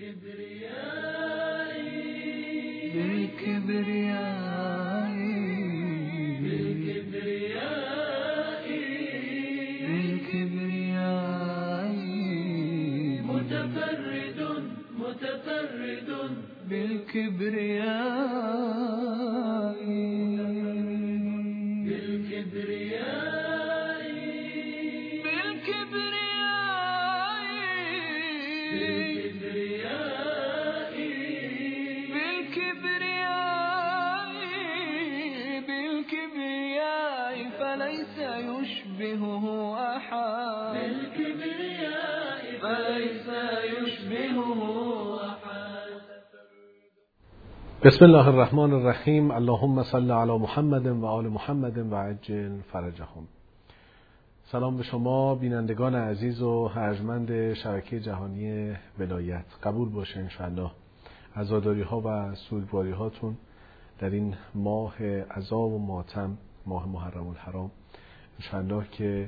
فليس يشبهه أحد فليس يشبهه أحد. بسم الله الرحمن الرحیم. اللهم صل علی محمد و آل محمد و عجل فرجهم. سلام به شما بینندگان عزیز و ارجمند شبکه جهانی ولایت. قبول باشه انشاءالله عزاداری ها و سوگواری هاتون در این ماه عزا و ماتم، ماه محرم الحرام، انشاءالله که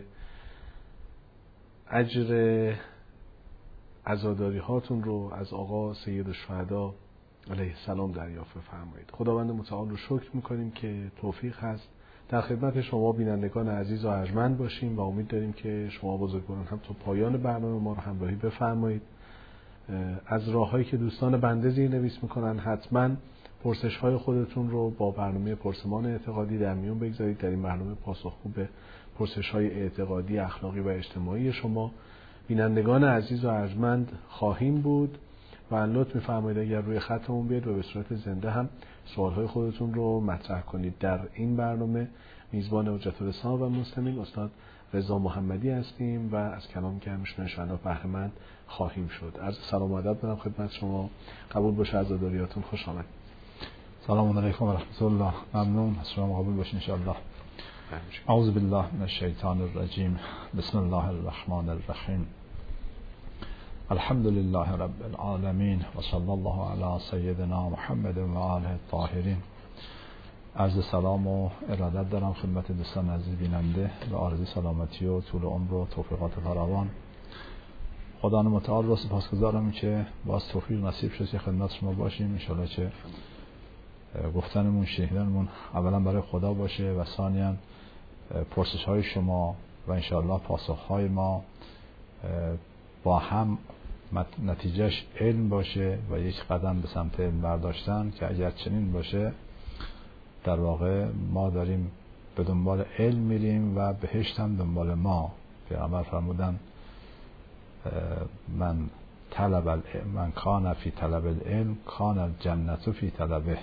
اجر عزاداری هاتون رو از آقا سید الشهدا علیه السلام دریافت فرمایید. خداوند متعال رو شکر میکنیم که توفیق هست در خدمت شما بینندگان عزیز و ارجمند باشیم و امید داریم که شما بزرگواران هم تا پایان برنامه ما رو همراهی بفرمایید. از راههایی که دوستان بنده زیرنویس میکنن حتما پرسش های خودتون رو با برنامه پرسمان اعتقادی در میون بگذارید. در این برنامه پاسخگو به پرسش های اعتقادی، اخلاقی و اجتماعی شما بینندگان عزیز و ارجمند خواهیم بود و لطف می‌فرمایید اگر روی خطمون بیاید و به صورت زنده هم سوال‌های خودتون رو مطرح کنید. در این برنامه میزبان حجت الاسلام و مسلمین استاد رضا محمدی هستیم و از کلام گرمشون انشاءالله بهره مند خواهیم شد. عرض سلام و ادب دارم خدمت شما. قبول باشه عزاداریاتون. خوش آمد. سلام علیکم و رحمت الله. ممنون از شما. قبول باشه انشاءالله. اعوذ بالله من الشیطان الرجیم. بسم الله الرحمن الرحیم. الحمد لله رب العالمین و صلی الله علی سیدنا محمد و آله الطاهرین. عرض سلام و ارادت دارم خدمت دوستان عزیز بیننده و آرزوی سلامتی و طول عمر و توفیقات فراوان. خدا متعال رو سپاسگزارم که باز توفیق نصیب شد که خدمت شما باشیم. ان شاءالله که گفتنمون شنیدنمون اولا برای خدا باشه و ثانیاً پرسش های شما و ان شاءالله پاسخ های ما با هم نتیجهش علم باشه و یک قدم به سمت علم برداشتن که اگر چنین باشه در واقع ما داریم به دنبال علم میریم و بهشت هم دنبال ما. پیغمبر فرمودن من کان فی طلب العلم کان الجنت فی طلبه.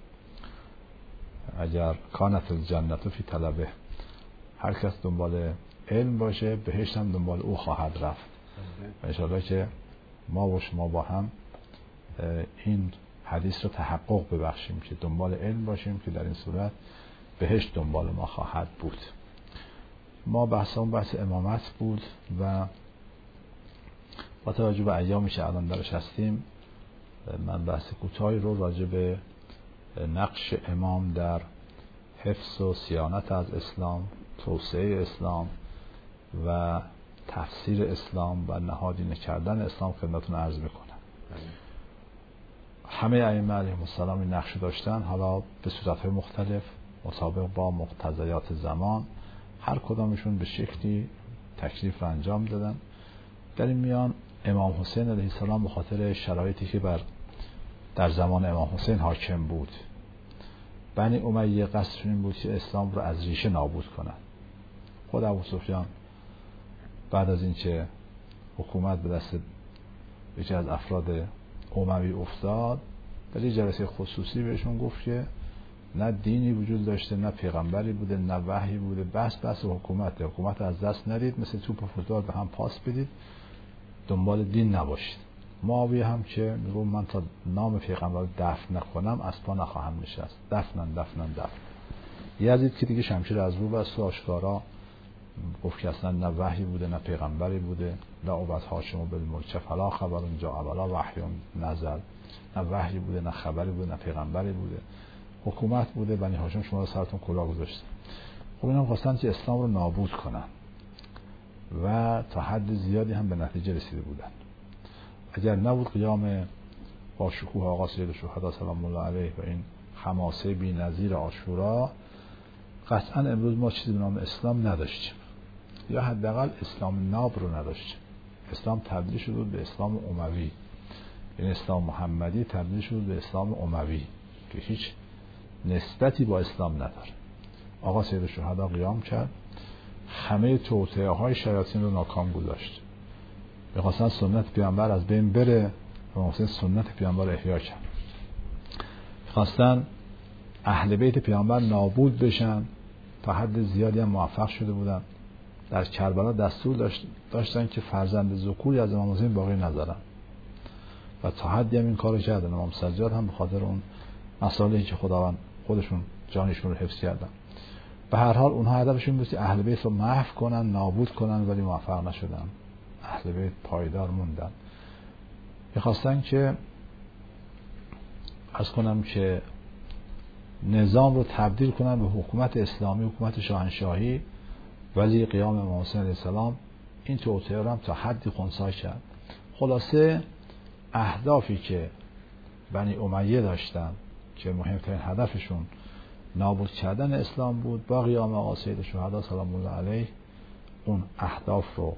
اگر کانت الجنت فی طلبه، هر کس دنبال علم باشه بهشت هم دنبال او خواهد رفت. و انشاءالله که ما و شما با هم این حدیث رو تحقق ببخشیم که دنبال علم باشیم که در این صورت بهشت دنبال ما خواهد بود. ما بحث امامت بود و با توجه به ایامی که الان درش هستیم من بحث کوتاهی رو راجع به نقش امام در حفظ و صیانت از اسلام، توسعه اسلام و تفسیر اسلام و نهادینه کردن اسلام خدمتتون عرض میکنم. همه ائمه علیهم السلام این نقش داشتن، حالا به صورت‌های مختلف مطابق با مقتضیات زمان هر کدامشون به شکلی تکلیف رو انجام دادن. در این میان امام حسین علیه السلام به خاطر شرایطی که در زمان امام حسین حاکم بود، بنی امیه قصدشون این بود که اسلام رو از ریشه نابود کنن. خود ابوسفیان بعد از اینکه حکومت به دست یکی از افراد اموی افتاد در یه جلسه خصوصی بهشون گفت که نه دینی وجود داشته، نه پیغمبری بوده، نه وحی بوده، بس حکومت از دست ندید، مثل توپ و فوتبال به هم پاس بدید، دنبال دین نباشید. معاویه هم که میگه من تا نام پیغمبر دفن نکنم از پا نخواهم نشست. دفن. یزید که دیگه شمشیر از رو بست و آشکارا گفت که اصلا نه وحی بوده نه پیغمبری بوده. لا عبد هاشم بالملک فلا خبر اونجا اولا وحی نزل. نه وحی بوده نه خبری بوده نه پیغمبری بوده، حکومت بوده. بنی هاشم شما رو سرتون کلاه گذاشته. خب اینا خواستن که اسلام رو نابود کنن و تا حد زیادی هم به نتیجه رسیده بودن. اگر نبود قیام با شکوه آقا سید الشهدا سلام الله علیه و این حماسه بی‌نظیر عاشورا، قطعا امروز ما چیزی به نام اسلام نداشتیم، یا حداقل اسلام ناب رو نداشتیم. اسلام تبدیل شد به اسلام اموی، این اسلام محمدی تبدیل شد به اسلام اموی که هیچ نسبتی با اسلام نداره. آقا سید الشهدا قیام کرد، همه توطئه‌های شیاطین رو ناکام گذاشت. می‌خواستن سنت پیامبر از بین بره و مثلا سنت پیامبر احیا کرد. می‌خواستن اهل بیت پیامبر نابود بشن، تا حد زیادی هم موفق شده بودن. در کربلا دستور داشتن که فرزند ذکوری از امام حسین باقی نذارن و تا حدی هم این کارو کردن. امام سجاد هم به خاطر اون مسائلی که خداوند خودشون جانشون رو حفظ کردن. به هر حال اونها هدفشون بود که اهل بیت رو محو کنن، نابود کنن، ولی موفق نشدن. اهل بیت پایدار موندن. می‌خواستن که عرض کنم که نظام رو تبدیل کنن به حکومت اسلامی، حکومت شاهنشاهی، ولی قیام امام حسین علیه السلام این توطئه رو هم تا حدی خنثی کرد. خلاصه اهدافی که بنی امیه داشتن که مهمترین هدفشون نابود کردن اسلام بود، با قیام آقا سید الشهدا سلام الله علیه اون اهداف رو،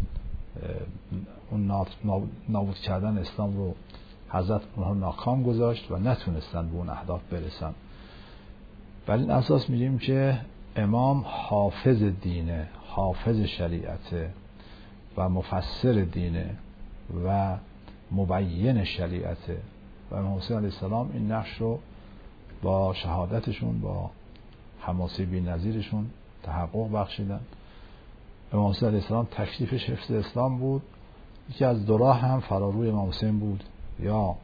اون نابود کردن اسلام رو حضرت اونها ناکام گذاشت و نتونستن به اون اهداف برسن. بر این اساس میگیم که امام حافظ دینه، حافظ شریعته و مفسر دینه و مبین شریعته و امام حسین علیه السلام این نقش رو با شهادتشون، با حماسه بی‌نظیرشون تحقق بخشیدن. امام حسین علیه السلام تکلیفش حفظ اسلام بود. یکی از دو راه هم فراروی امام حسین بود، یا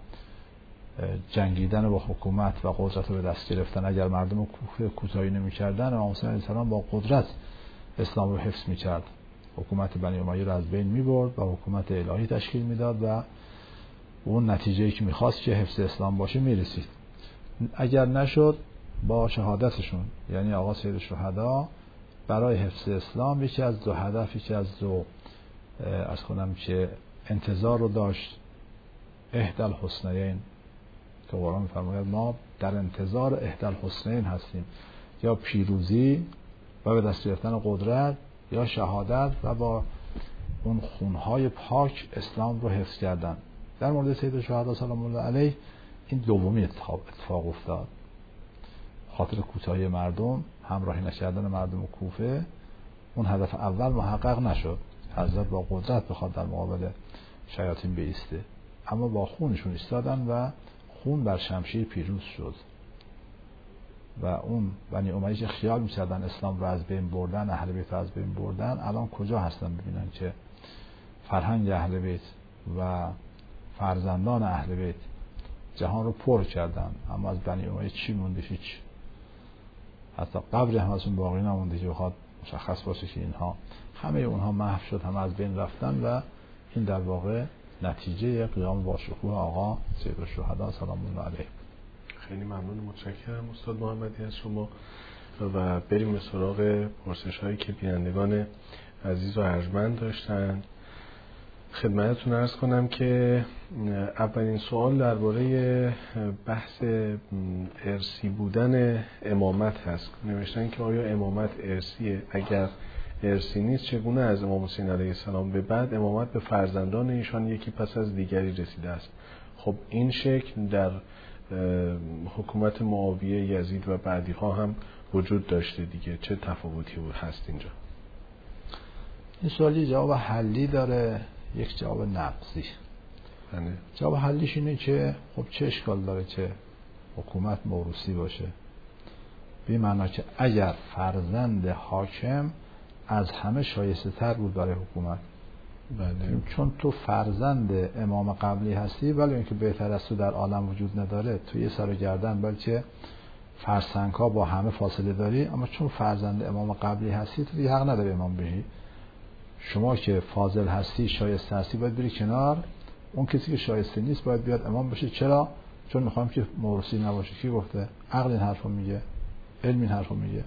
جنگیدن با حکومت و قدرت رو به دست گرفتن. اگر مردم کوفه کوتاهی نمی‌کردن، امام حسین علیه السلام با قدرت اسلام رو حفظ می‌کرد، حکومت بنی امیه رو از بین می‌برد و حکومت الهی تشکیل میداد و اون نتیجه‌ای که می‌خواست که حفظ اسلام باشه میرسید. اگر نشد، با شهادتشون، یعنی آقا سید الشهدا برای حفظ اسلام یکی از دو هدف، یکی از دو از کنم که انتظار رو داشت. احدی الحسنیین که قرآن می‌فرماید ما در انتظار احدی الحسنیین هستیم، یا پیروزی و به دست گرفتن قدرت، یا شهادت و با اون خونهای پاک اسلام رو حفظ کردن. در مورد سید الشهدا سلام الله علیه این دومی اتفاق افتاد. خاطر کوتاهی مردم، همراهی نکردن مردم کوفه، اون هدف اول محقق نشد. حضرت با قدرت بخواد در مقابل شیاطین بایسته، اما با خونشون ایستادن و خون بر شمشیر پیروز شد. و اون بنی امیه که خیال می‌کردن اسلام رو از بین بردن، اهل بیت رو از بین بردن، الان کجا هستن؟ ببینن که فرهنگ اهل بیت و فرزندان اهل بیت جهان رو پر کردن، اما از بنی امیه چی مونده؟ هیچ. حتی قبر هم ازون باقی نمونده که بخواد مشخص باشه که اینها همه اونها محو شد، همه از بین رفتن. و این در واقع نتیجه قیام با شکوه آقا سید الشهدا سلام الله علیه. خیلی ممنون، متشکرم استاد محمدی از شما. و بریم به سراغ پرسش هایی که بینندگان عزیز و ارجمند داشتن. خدمتتون عرض کنم که اولین سوال درباره بحث ارثی بودن امامت هست. نوشتن که آیا امامت ارثیه؟ اگر ارثی نیست، چگونه از امام حسین علیه السلام به بعد امامت به فرزندان ایشان یکی پس از دیگری رسیده است؟ خب این شکل در حکومت معاویه، یزید و بعدی ها هم وجود داشته دیگه. چه تفاوتی هست اینجا؟ این سوالی جواب حلی داره، یک جواب نقضی. جواب حلیش اینه که خب چه اشکال داره که حکومت موروثی باشه؟ به معنی که اگر فرزند حاکم از همه شایسته تر بود برای حکومت، بله، چون تو فرزند امام قبلی هستی، ولی اینکه بهتر از تو در عالم وجود نداره، تو یه سر و گردن بلکه فرسنگ ها با همه فاصله داری، اما چون فرزند امام قبلی هستی تو دیگه حق نداری امام بشی. شما که فاضل هستی، شایسته هستی، باید بری کنار. اون کسی که شایسته نیست باید بیاد امام بشه. چرا؟ چون میخوام که موروثی نباشه. کی گفته؟ عقل این حرفو میگه، علم این حرفو میگه.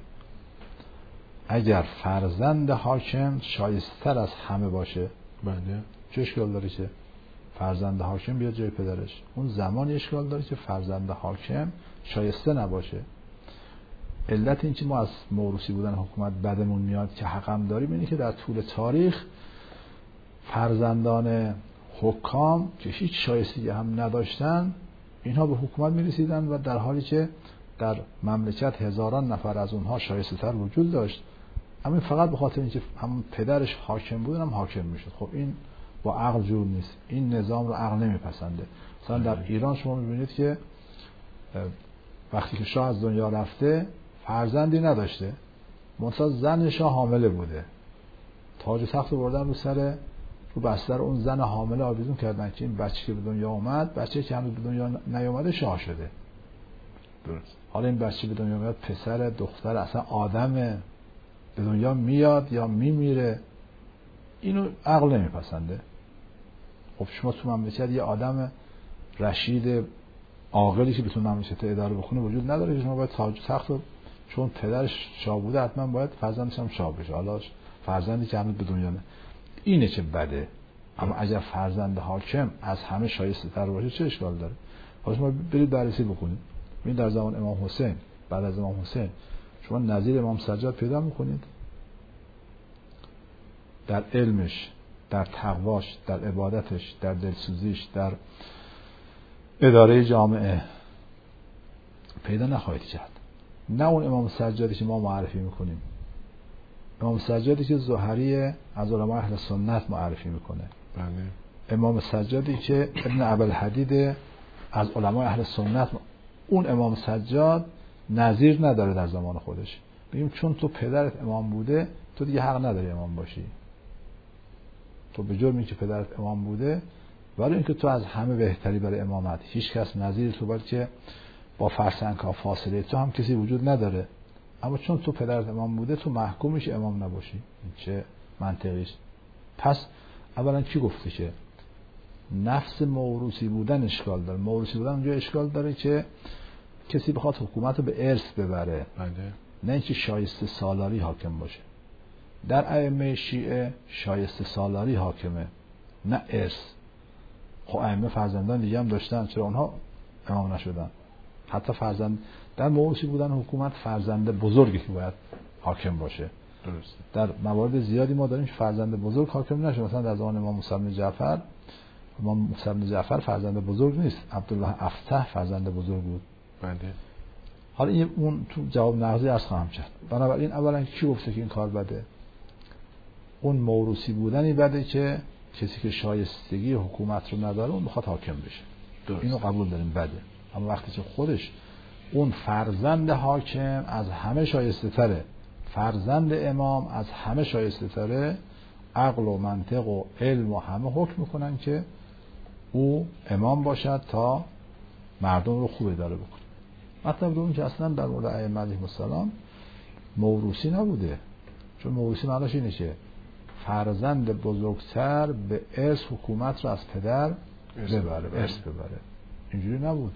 اگر فرزند حاکم شایسته تر از همه باشه، بله، چه اشکال داره که فرزند حاکم بیاد جای پدرش. اون زمانی اشکال داره که فرزند حاکم شایسته نباشه. علت این که ما از موروثی بودن حکومت بدمون میاد که حقم داریم اینه که در طول تاریخ فرزندان حکام که هیچ شایستگی هم نداشتن اینها به حکومت میرسیدن و در حالی که در مملکت هزاران نفر از اونها شایسته تر وجود داشت، اما فقط به خاطر اینکه هم پدرش حاکم بود هم حاکم میشد. خب این با عقل جور نیست، این نظام رو عقل نمیپسنده. مثلا در ایران شما میبینید که وقتی که شاه از دنیا رفته فرزندی نداشته، منتها زن شاه حامله بوده، تاج و تخت رو بردن رو بستر اون زن حامله آویزون کردن که این بچه که به دنیا اومد، بچه که هنوز به دنیا نیومده شاه شده. درست. حالا این بچه به دنیا میاد، پسر دختر اصلا آدمه، به دنیا میاد یا میمیره، اینو عقل نمیپسنده. خب شما تو مملکت یه آدم رشید عاقلی که بتونه مملکت اداره بکنه وجود نداره که شما باید تاج و تخت رو، چون پدرش شاه بوده حتما باید فرزندش هم شاه بشه، حالا فرزندی که هنوز به دنیا نه. اینه که بده. اما اگر فرزند حاکم از همه شایسته تر باشه چه اشکال داره؟ حالا شما برید بررسی بکنید. ببین در زمان امام حسین، بعد از امام حسین شما نظیر امام سجاد پیدا میکنید؟ در علمش، در تقواش، در عبادتش، در دلسوزیش، در اداره جامعه پیدا نخواهید کرد. نه اون امام سجادی که ما معرفی میکنیم، امام سجادی که زهری از علماء اهل سنت معرفی میکنه. بله. امام سجادی که ابن ابوالحدید از علماء اهل سنت، اون امام سجاد نظیر نداره در زمان خودش. بگیم چون تو پدرت امام بوده تو دیگه حق نداری امام باشی، تو به جرمی که پدرت امام بوده، ولی اینکه تو از همه بهتری برای امامت، هیچ کس نظیر تو، بلکه با فرسنگ ها فاصله تو هم کسی وجود نداره، اما چون تو پدرت امام بوده تو محکوم میشی امام نباشی. این چه منطقی است؟ پس اولا کی گفته که نفس موروثی بودن اشکال داره؟ موروثی بودن اونجا اشکال داره که کسی بخواد حکومت رو به ارث ببره، نه اینکه شایسته سالاری حاکم باشه. در ائمه شیعه شایسته سالاری حاکمه، نه ارث. خب ائمه فرزندان دیگه هم داشتن، چرا اونها امام نشدن؟ حتی فرزند در موروثی بودن حکومت فرزند بزرگی که باید حاکم باشه. درست. در موارد زیادی ما داریم که فرزند بزرگ حاکم نشه. مثلا در زمان امام موسی بن جعفر، امام موسی بن جعفر فرزند بزرگ نیست، عبدالله افتح فرزند بزرگ بود. بله. حالا اون تو جواب نقضی عرض خواهم کرد. بنابراین اولا کی گفته که این کار بده؟ اون موروثی بودنی بده که کسی که شایستگی حکومت رو نداره اون بخواد حاکم بشه. درست. اینو قبول داریم بده. اما وقتی که خودش اون فرزند حاکم از همه شایسته تره، فرزند امام از همه شایسته تره، عقل و منطق و علم و همه حکم میکنن که او امام باشد تا مردم رو خوب اداره بکنه. مطلب دوم که اصلا در مورد ائمه علیهم السلام موروثی نبوده، چون موروثی معناش اینه که فرزند بزرگتر به ارث حکومت رو از پدر ارث ببره. اینجوری نبود.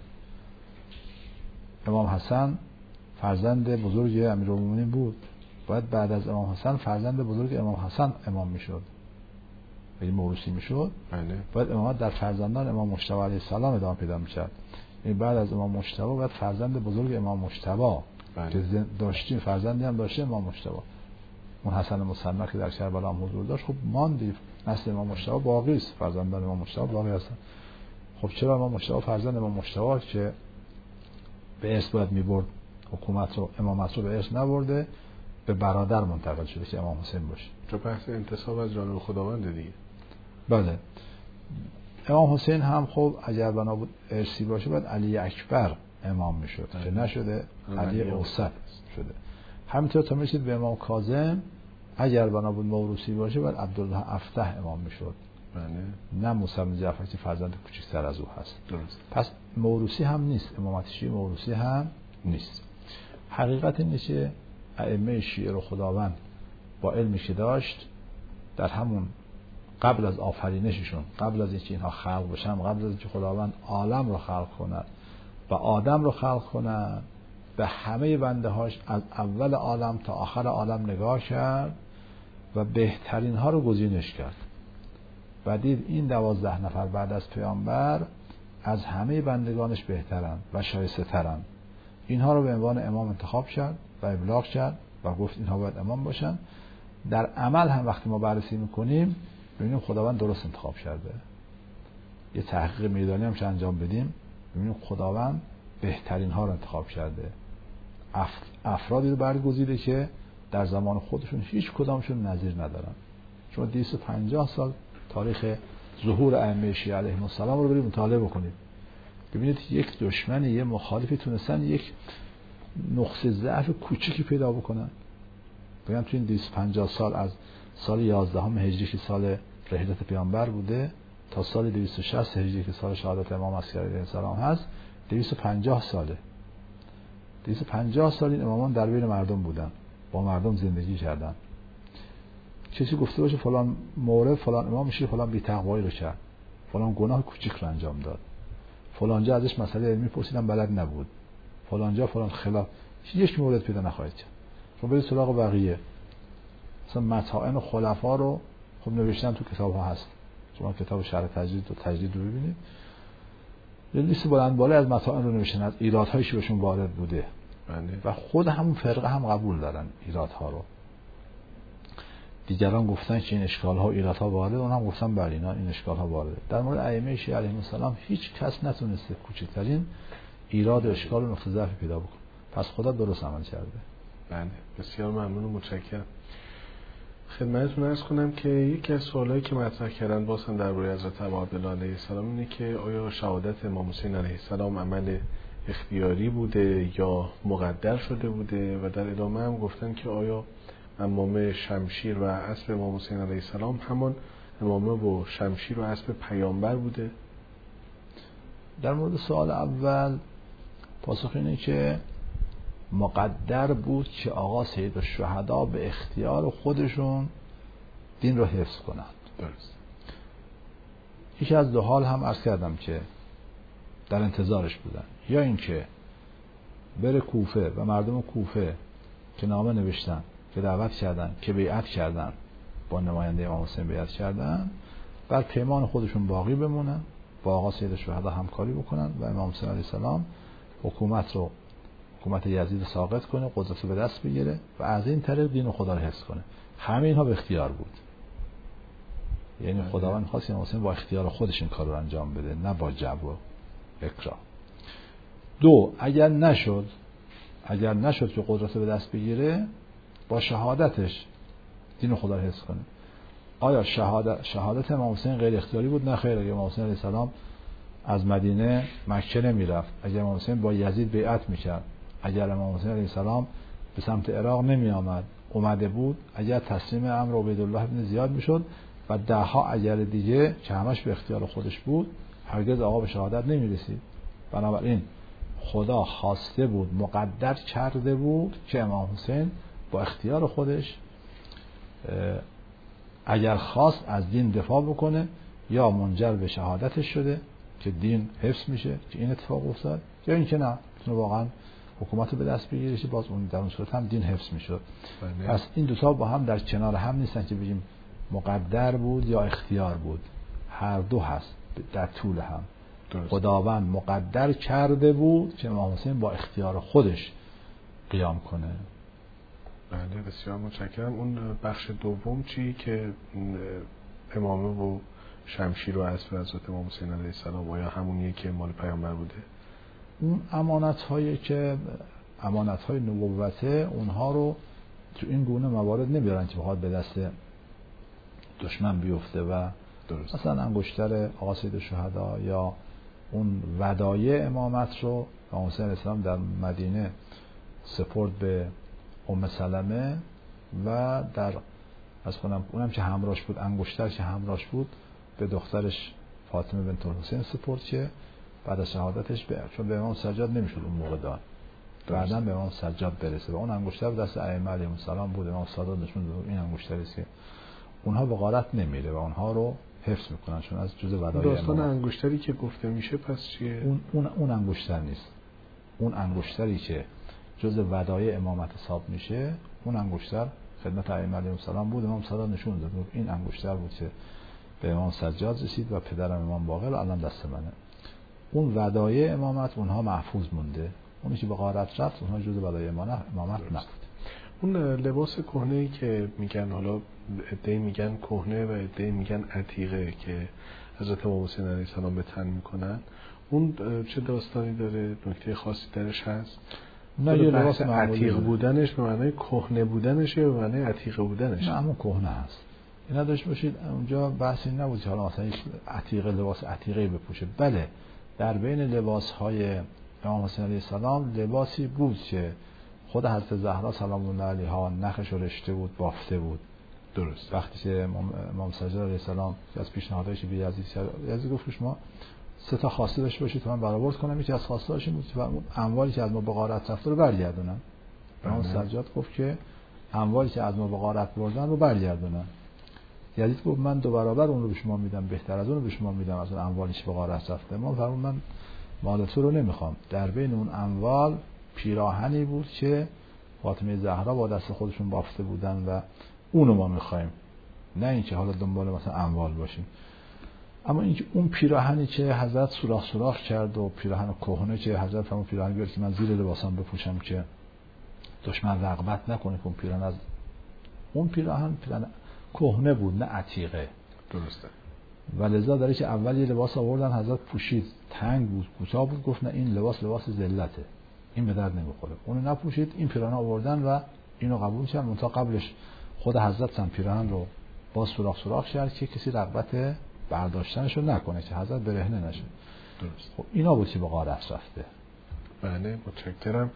امام حسن فرزند بزرگ امیرالمومنین بود، باید بعد از امام حسن فرزند بزرگ امام حسن امام میشد، یعنی موروثی میشد. باید امامت در فرزندان امام مجتبی علیه السلام ادامه پیدا میکرد، یعنی بعد از امام مجتبی باید فرزند بزرگ امام مجتبی که داشتیم، فرزندی هم داشته امام مجتبی، اون حسن مصنع که در کربلا هم حضور داشت، خب ماندی نسل امام مجتبی باقی است، فرزندان امام مجتبی باقی هستن. خب چرا امام مجتبی فرزند امام مجتبی که به ارث باید میبرد حکومت رو، امامت رو به ارث نبرده، به برادر منتقل شده که امام حسین باشه؟ چون بحث انتصاب از جانب خداوند دیگه. بله. امام حسین هم خب اگر بنا بود ارثی باشه باید علی اکبر امام میشد که نشده، علی اوسط شده. همینطور تا میشید به امام کاظم اگر بنا بود موروثی باشه باید عبدالله افتح امام میشد. بله. نه موسی بن جعفر که فرزند کوچکتر از او هست. درست. پس موروثی هم نیست، امامت شیعه موروثی هم نیست. حقیقت اینه که ائمه شیعه رو خداوند با علمی که داشت در همون قبل از آفرینششون، قبل از اینکه اینها خلق بشن، قبل از اینکه خداوند عالم رو خلق کند و آدم رو خلق کند، به همه بنده هاش از اول عالم تا آخر عالم نگاه کرد و بهترین ها رو گزینش کرد. و دید این 12 نفر بعد از پیامبر از همه بندگانش بهترند و شایسته ترند. اینها رو به عنوان امام انتخاب کرد و ابلاغ کرد و گفت اینها باید امام باشن. در عمل هم وقتی ما بررسی میکنیم ببینیم خداوند درست انتخاب کرده. یه تحقیق میدانی هم که انجام بدیم ببینیم خداوند بهترین ها رو انتخاب کرده. افرادی رو برگزیده که در زمان خودشون هیچ کدامشون نظیر ندارن. شما 250 سال تاریخ ظهور ائمه شیعه علیهم السلام رو برید مطالعه بکنید. ببینید یک دشمن، یه مخالفی تونستن یک نقطه ضعف کوچیکی پیدا بکنن. بگم تو این 250 سال از سال 11 هجری که سال رحلت پیامبر بوده تا سال 260 هجری که سال شهادت امام عسکری علیه السلام هست 250 ساله. 250 سال این امامان در بین مردم بودن، با مردم زندگی کردن. کسی گفته باشه فلان مورد فلان امام میشه فلان بی‌تقوایی رو کرد، فلان گناه کوچیک رو انجام داد، فلان جا ازش مسئله علمی پرسیدن بلد نبود، فلان جا فلان خلاف، هیچ مورد پیدا نخواهید کرد. شما برید سراغ بقیه مثلا مطائن خلفا رو خب نوشتن تو کتاب ها هست. شما کتاب شرح تجدید و تجدید رو ببینید، یه لیست بلند بالا از مطائن رو نوشتن، از ایرادهایی که بهشون وارد بوده و خود همون فرقه هم قبول دارن ایرادها رو. دیگران گفتن که این اشکال ها و ایراد ها وارده، اون هم گفتن بله اینا این اشکال ها وارده. در مورد ائمه شیعه علیهم السلام هیچ کس نتونسته کوچکترین ایراد و اشکال و نقطه ضعف پیدا بکنه. پس خدا درست عمل کرده. بله بسیار ممنون و متشکرم. خدمتتون عرض کنم که یکی از سوالایی که مطرح کردن بازم درباره حضرت ابا عبدالله علیه السلام اینه که آیا شهادت امام حسین علیه السلام عمل اختیاری بوده یا مقدر شده بوده، و در ادامه هم گفتن که آیا امامه شمشیر و اسب امام حسین علیه السلام همان امامه و شمشیر و اسب پیامبر بوده؟ در مورد سوال اول پاسخ اینه که مقدر بود که آقا سید الشهدا به اختیار خودشون دین رو حفظ کنند. درست. یکی از دو حال هم عرض کردم که در انتظارش بودن، یا اینکه بره کوفه و مردم کوفه که نامه نوشتن که دعوت کردن که بیعت کردن، با نماینده امام حسین بیعت کردن، بر پیمان خودشون باقی بمونن، با آقا سید الشهدا همکاری بکنن و امام حسین علیه السلام حکومت یزید ساقط کنه، قدرت رو به دست بگیره و از این طریق دین خدا رو حفظ کنه. همه اینها به اختیار بود. یعنی خداوند خواست امام حسین با اختیار خودش این کار رو انجام بده، نه با جبر و اکراه. دو، اگر نشد که قدرت رو به دست بگیره، با شهادتش دین خدا رو حفظ کنه. آیا شهادت امام حسین غیر اختیاری بود؟ نه خیر. اگر امام حسین علیه السلام از مدینه مکه نمیرفت، اگر امام حسین با یزید بیعت میکرد، اگر امام حسین علیه السلام به سمت عراق نمی آمد اومده بود، اگر تسلیم امر عبیدالله بن زیاد میشد و دهها اگر دیگه که همش به اختیار خودش بود، هرگز آقا به شهادت نمی رسید. بنابراین خدا خواسته بود، مقدر کرده بود که امام حسین با اختیار خودش اگر خواست از دین دفاع بکنه، یا منجر به شهادتش شده که دین حفظ میشه که این اتفاق افتاد، یا اینکه نه میتونه واقعا حکومت رو به دست بگیره که باز اون در اون صورت هم دین حفظ میشد. پس این دو تا با هم در کنار هم نیستن که بگیم مقدر بود یا اختیار بود. هر دو هست در طول هم. درست. خداوند مقدر کرده بود که امام حسین با اختیار خودش قیام کنه. بله بسیار متشکرم. اون بخش دوم چی که امامه و شمشیر و اسب حضرت امام حسین علیه السلام آیا همونیه که مال پیامبر بوده؟ اون امانت‌هایی که امانت‌های نبوته، اونها رو تو این گونه موارد نمیارن که بخواد به دست دشمن بیفته و درست. مثلا انگشتر آقا سید الشهدا یا اون ودایع امامت رو امام حسین علیه السلام در مدینه سپرد به ام سلمه و در از خونم اونم که همراهش بود، انگشتر که همراهش بود به دخترش فاطمه بنت الحسین سپرد که بعد از شهادتش چون به امام سجاد نمیشد اون موقع داد، بعداً به امام سجاد برسه و اون انگشتر دست ائمه علیهم السلام بود. امام سادات نشون داد این انگشتری است که اونها به غارت نمیره و اونها رو حفظ میکنن چون از جزء ودایع داستان انگشتری که گفته میشه پس چیه؟ اون انگشتر نیست. اون انگشتری که جزء ودایع امامت حساب میشه، اون انگشتر خدمت ائمه علیهم السلام بود. امام سادات نشون داد این انگشتر بود که به امام سجاد رسید و پدرم امام باقر الان دست منه. اون ودایع امامت اونها محفوظ مونده، اونی که به غارت رفت اونها جزء ودایع امامت نبود. اون لباس کهنه‌ای که میگن، حالا عده‌ای میگن کهنه و عده‌ای میگن عتیقه، که حضرت امام حسین علیه السلام به تن میکنن، اون چه داستانی داره؟ نکته خاصی درش هست؟ نه، یه لباس عتیق بودنش به معنای کهنه بودنش یا به معنای عتیقه بودنش؟ نه، همون کهنه هست. اینا داشت باشید اونجا بحثی نبود که حالا مثلا عتیقه لباس عتیقه بپوشه. بله، در بین لباس‌های امام حسین علیه السلام لباسی بود که خود حضرت زهرا سلام الله علیها نخش و رشته بود، بافته بود. درست. وقتی که امام سجاد علیه السلام از پیشنهادش به یزید گفت شما 3 تا خواسته داشته باشید تا من برآورد کنم. یکی از خواسته‌هاش این بود که اموالی که از ما به غارت رفته رو برگردونن. امام سجاد گفت که اموالی که از ما به غارت بردن رو برگردونن. یزید گفت من 2 برابر اون رو به شما میدم، بهتر از اون رو به شما میدم، از اون اموالی که به غارت رفته. ما فرمود من مال تو رو نمیخوام. در بین اون اموال پیراهنی بود که فاطمه زهرا با دست خودشون بافته بودن و اونو ما میخوایم، نه اینکه حالا دنبال مثلا اموال باشیم. اما اینکه اون پیراهنی که حضرت سوراخ کرد و پیراهن کهنه که حضرت همون پیراهن بیارد که من زیر لباسم بپوشم که دشمن رغبت نکنه که اون پیراهن از اون پیراهن کهنه بود، نه عتیقه. درسته. و لذا داره که اول یه لباس آوردن حضرت پوشید، تنگ بود، کوتاه بود، گفت نه این لباس ذلته، این به درد نمیخوره. اونو نپوشید، این پیراهن آوردن و اینو قبول کردن. منتها قبلش خود حضرت هم پیراهن رو با سوراخ کرد که کسی رغبت برداشتنشو نکنه، که حضرت برهنه نشه. درست. خب اینا بود که به غارت رفته. بله، متشکرم.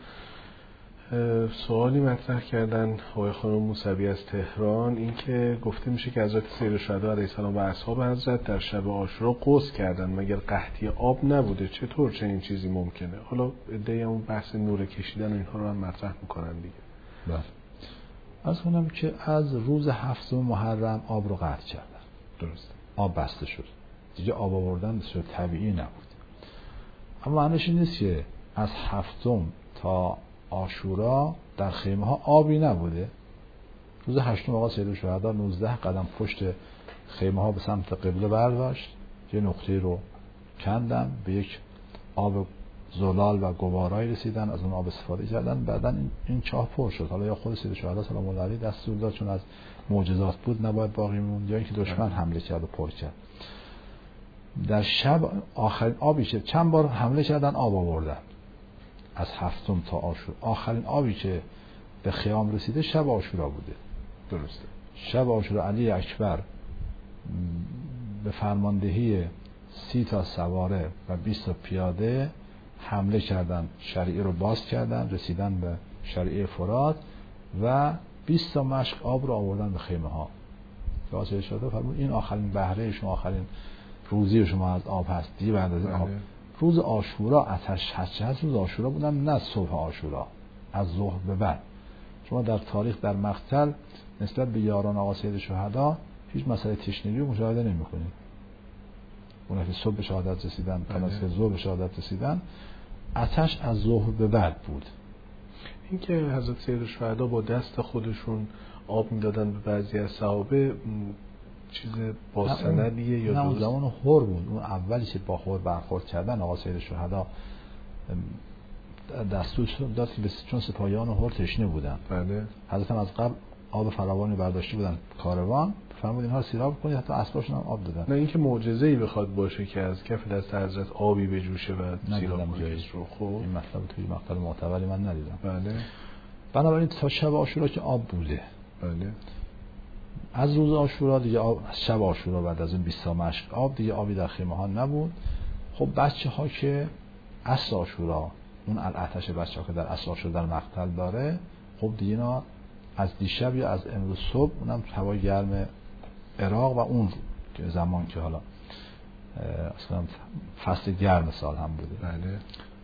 سوالی مطرح کردن آقای خانم موسوی از تهران، این که گفته میشه که حضرت سید الشهدا علیه السلام و اصحاب حضرت در شب عاشورا غسل کردن، مگر قحطی آب نبوده؟ چطور چنین چیزی ممکنه؟ حالا ایده اون بحث نور کشیدن و اینها رو هم مطرح میکنن دیگه. بله. از کنم که از روز 7 محرم آب رو قطع کردن. درست. آب بسته شد دیگه، آب آوردن به صورت طبیعی نبود. اما معنیش این نیست که از 7 تا عاشورا در خیمه ها آبی نبوده. روز 8 آقا سید الشهدا 19 قدم پشت خیمه ها به سمت قبله برداشت، یه نقطه رو کندن، به یک آب زلال و گوارایی رسیدن، از اون آب استفاده کردن، بعدن این چاه پر شد. حالا یا خود سید الشهدا سلام الله علیه دستور داد چون از معجزات بود نباید باقی موند، یا اینکه دشمن حمله کرد و پر کرد. در شب آخرین آبی که چند بار حمله کردن آب آوردن از 7 تا عاشورا، آخرین آبی که به خیام رسیده شب عاشورا بوده. درسته. شب عاشورا علی اکبر به فرماندهی 30 تا سواره و 20 تا پیاده حمله کردن، شریعه رو باز کردن، رسیدن به شریعه فرات و 20 تا مشک آب رو آوردن به خیمه ها. واسه شده فرمود این آخرین بهره شما، آخرین روزی شما از آب هست دیگه. بعد از آب روز عاشورا آتش هست، روز عاشورا بودن، نه صبح عاشورا، از ظهر به بعد. شما در تاریخ در مقتل نسبت به یاران آقا سید شهدا هیچ مسئله تشنگی رو مشاهده نمی‌کنید. اونها که صبح به شهادت رسیدن تا از ظهر به شهادت رسیدن، آتش از ظهر به بعد بود. این که حضرت سید شهدا با دست خودشون آب میدادن به بعضی از صحابه چیز با سندیه یا نه؟ اون زمان هور بود. اون اولی که با هور برخورد کردن آقا سید شهدا دستور داد که چون سپاهیان هور تشنه بودن، بله، حضرت هم از قبل آب فراوانی برداشته بودن کاروان، فرمود اینها سیراب کنید، حتی اسباشون هم آب دادن. نه اینکه معجزه‌ای بخواد باشه که از کف دست حضرت آبی بجوشه و سیراب کنید رو. خب این مطلب توی مقطع معتبری من ندیدم. بله. بنابراین تا شب عاشورا که آب بوده. بله. از روز عاشورا دیگه آب، از شب عاشورا بعد از اون 20 تا مشک آب دیگه آبی در خیمه ها نبود. خب بچه‌ها که عصر عاشورا، اون العطش بچه‌ها که در عصر عاشورا در مقتل داره، خب دیگه اینا از دیشب یا از امروز صبح، اونم هوای گرم عراق و اون زمان که حالا اصلا فصل گرم سال هم بوده. بله.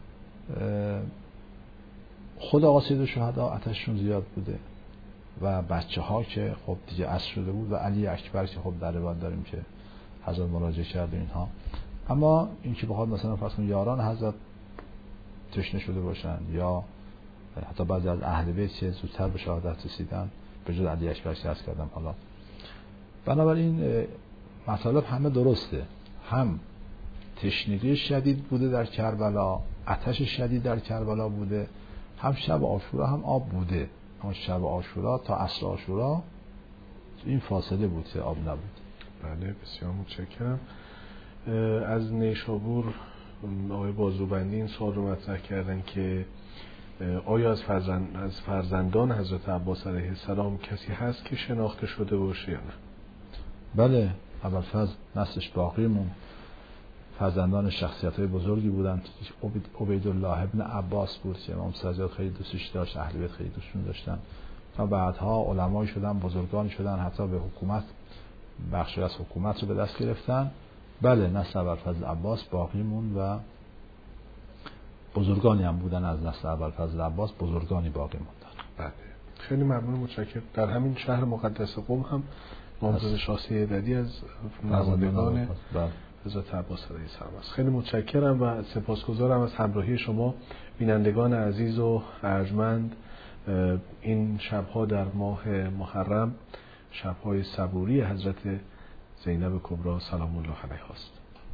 خود آقا سید شهدا آتششون زیاد بوده و بچه‌ها که خب دیگه عصر شده بود و علی اکبر که خب در روایت داریم که حضرت مراجعه کرده اینها. اما این که بخواد مثلا فرض کنید یاران حضرت تشنه شده باشن یا حتی بعضی از اهل بیت که زودتر به شهادت رسیدن به جز علی اکبر که عرض کردم، حالا بنابراین مطالب همه درسته، هم تشنگی شدید بوده در کربلا، آتش شدید در کربلا بوده، هم شب عاشورا هم آب بوده. اما شب عاشورا تا عصر عاشورا این فاصله بود که آب نبود. بله بسیار متشکرم. از نیشابور آقای بازوبندی این سوال رو مطرح کردن که آیا از فرزندان حضرت عباس علیه السلام کسی هست که شناخته شده باشه یا نه؟ بله، ابوالفضل نسلش باقی مون، فرزندان شخصیت‌های بزرگی بودن. عبیدالله ابن عباس بود که امام سجاد خیلی دوستش داشت، اهل بیت خیلی دوستشون داشتن و بعدها علمایی شدن، بزرگان شدن، حتی به حکومت بخشی از حکومت رو به دست گرفتن. بله، نسل ابوالفضل عباس باقی مون و بزرگانی هم بودن از نسل ابوالفضل عباس، بزرگانی باقی موندن. بله خیلی ممنون، متشکرم. در همین شهر مقدس قم هم نامزد شاسی ایدری از نمایندگان حضرت عباس علیه السلام است. خیلی متشکرم و سپاسگزارم از همراهی شما بینندگان عزیز و ارجمند. این شبها در ماه محرم شبهای صبوری حضرت زینب کبری سلام الله علیها است.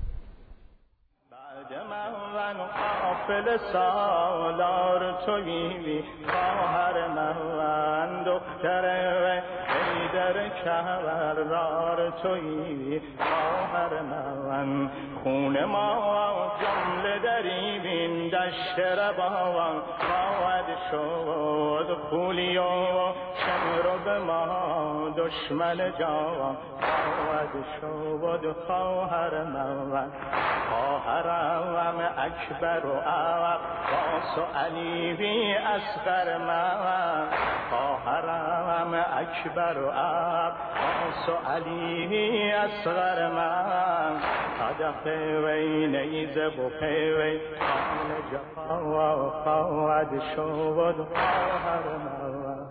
من قافل سالار تویی، خواهر من دختر حیدر کبرار تویی، خواهر من خون ما جمله دری بین دشت رباوان، خواهد شد خولی و شمر به ما دشمن جوان، خواهد شد خواهر من، خواهرم اکبر و عباس و علی بی اصغر من، خواهرم اکبر و عباس و علی بی اصغر من، صدق وی نیزه و پیوی خان جفا و خواهد شد خواهر من.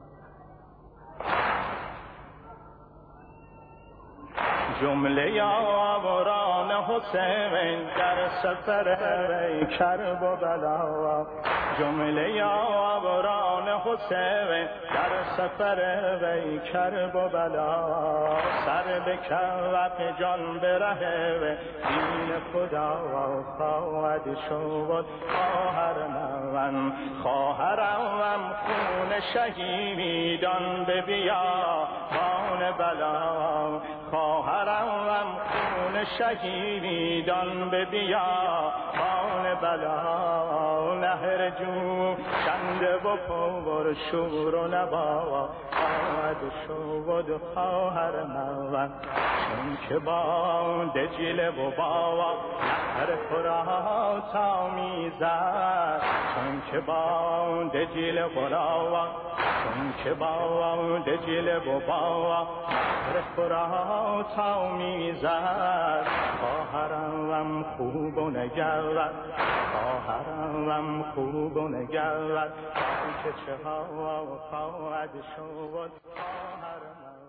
جمله یاوران حسین در سفر وی کرب و بلا، جمله یاوران حسین در سفر وی کرب و بلا، سر به کوف جان به ره وی دین خدا خواهد شد خواهر من، خواهرم خون شهیدان به بیابان بلا، خواهرم خون شهیدان به بیابان بلا، نهر جو شنده و پر شور و نوا، خواهد شد خواهر من، چون که با دجله و با نهر فرات میزد، چون که با دجله و چون که با دجله و با نهر فرات میزد، خواهرم خوب و نگرد، خواهرم خوب و نگرد، که چه ها خواهد شد خواهر من.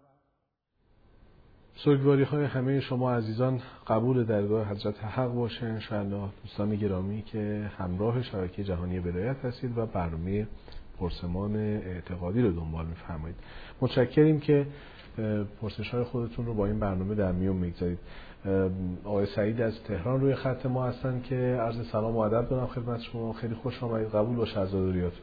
سوگواری های همه شما عزیزان قبول درگاه حضرت حق باشه انشاءالله. دوستان گرامی که همراه شبکه جهانی بدایت هستید و برنامه پرسمان اعتقادی رو دنبال می‌فرمایید، متشکریم که پرسش های خودتون رو با این برنامه در میون میگذارید. آقای سعید از تهران روی خط ما هستن که عرض سلام و ادب دارم خدمت شما. خیلی خوش آمدید، قبول باشه عزاداریاتون.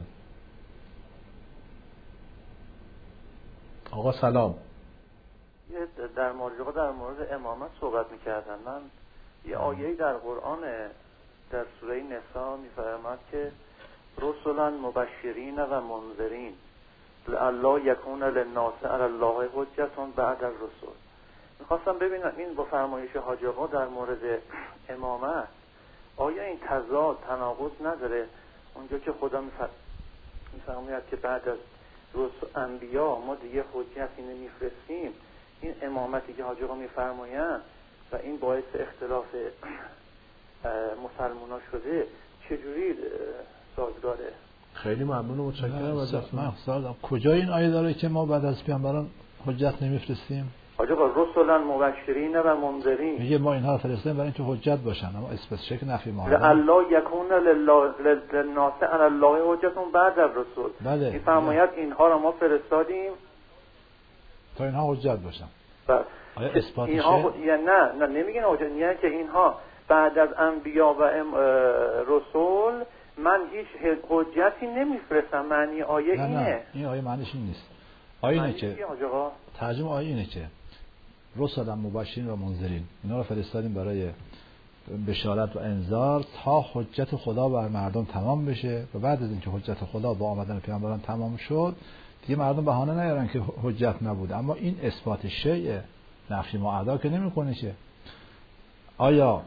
آقا سلام. در مورد امامت صحبت می‌کردن. من یه آیه‌ای در قرآن در سوره نساء می‌فرماد که رسولا مبشرین و منذرین لعلی یکون للناس علی الله حجة بعد الرسل. می‌خواستم ببینم این با فرمایش حاجی آقا در مورد امامت آیا این تضاد تناقض نداره؟ اونجا که خدا می‌فرماید که بعد از رسل انبیا ما دیگه حجتی نمی‌فرستیم، این امامتی که حاجی آقا می‌فرمایند و این باعث اختلاف مسلمان‌ها شده چجوری سازگاره؟ خیلی ممنون و متشکرم ازتون. کجا این آیه داره که ما بعد از پیامبران حجت نمیفرستیم؟ حاجی آقا رسولا مبشرین و منذرین میگه ما اینها رو فرستیم برای اینکه حجت باشن، اما اسپسیفیک نفی ما الله یکون للناس علی الله حجة بعد الرسل. بله. میفرماید اینها رو ما فرستادیم تا اینها حجت باشن. بله. آیا اثباتشه؟ یعنی نه نمیگن حجت، یعنی که اینها بعد از انبیا و رسول من هیچ حجتی نمیفرستم. معنی آیه نه اینه. نه این آیه معنیش این نیست. آیه اینه که ترجمه آیه اینه که رسلا مبشرین و منذرین، اینا رو فرستادیم برای بشارت و انذار تا حجت خدا بر مردم تمام بشه و بعد از اینکه حجت خدا با آمدن پیامبران تمام شد دیگه مردم بهانه نیارن که حجت نبود. اما این اثبات شیء نفی ما ادا که نمیکنه. چه آیا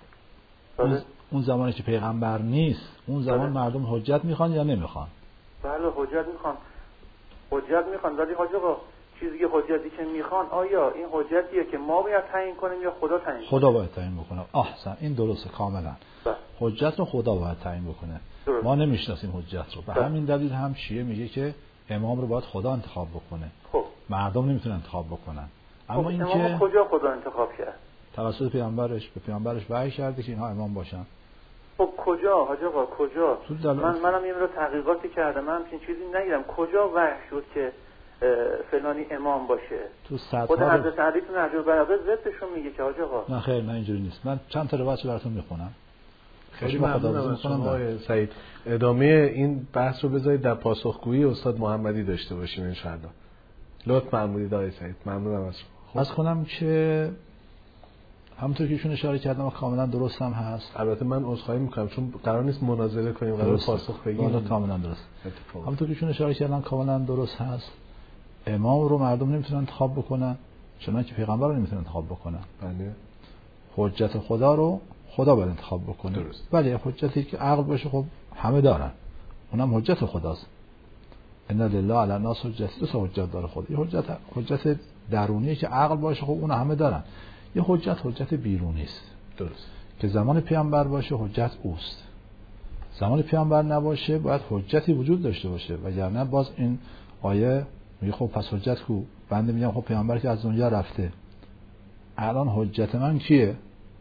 اون زمانی که پیغمبر نیست اون زمان مردم حجت میخوان یا نمیخوان؟ بله حجت میخوان ولی حاج آقا چیزی که حجتی که میخوان آیا این حجتیه که ما باید تعیین کنیم یا خدا تعیین کنه؟ خدا باید تعیین بکنه. احسن، این درسته کاملا. حجت رو خدا باید تعیین بکنه. ما نمیشناسیم حجت رو. به همین دلیل هم شیعه میگه که امام رو باید خدا انتخاب بکنه. خب مردم نمیتونن انتخاب بکنن. اما این که کجا خدا انتخاب کرد؟ توسط پیامبرش به پیامبرش وحی کرده که اینها امام باشن. خب کجا حاج آقا کجا؟ منم این رو تحقیقاتی کردم، من همچین چیزی نگیرم. کجا وحی شد که فلانی امام باشه؟ تو صدها خود حضرت علی تو نهج البلاغه ضدشون میگه که حاج آقا نه خیر، نه اینجوری نیست. من چند تا روایت براتون میخونم. خیلی ممنونم از شما سعید. ادامه این بحث رو بذارید در پاسخگویی استاد محمدی داشته باشیم ان شاء الله. لطف فرمودید آقای سعید. ممنونم از شما. از کنم که همونطور که ایشون اشاره کردم کاملا درست هم هست. البته من عذرخواهی میکنم چون قرار نیست مناظره کنیم، قرار پاسخ بگیم. کاملا درست. همونطور که ایشون اشاره کردن کاملا درست هست. امام رو مردم نمیتونن انتخاب بکنن چنانچه پیغمبر رو نمیتونن انتخاب بکنن. بله. حجت خدا رو خدا باید انتخاب بکنه. درست. ولی حجتی که عقل باشه خب همه دارن. اونم حجت خداست. ان لله علی الناس حجت داره خدا. یه حجت درونیه که عقل باشه خب اون همه دارن. یه حجت بیرونی است. درست. که زمان پیامبر باشه حجت اوست. زمان پیامبر نباشه باید حجتی وجود داشته باشه وگرنه باز این آیه میگه خب پس حجت کو؟ بنده میگم خب پیامبر که از دنیا رفته الان حجت من کیه؟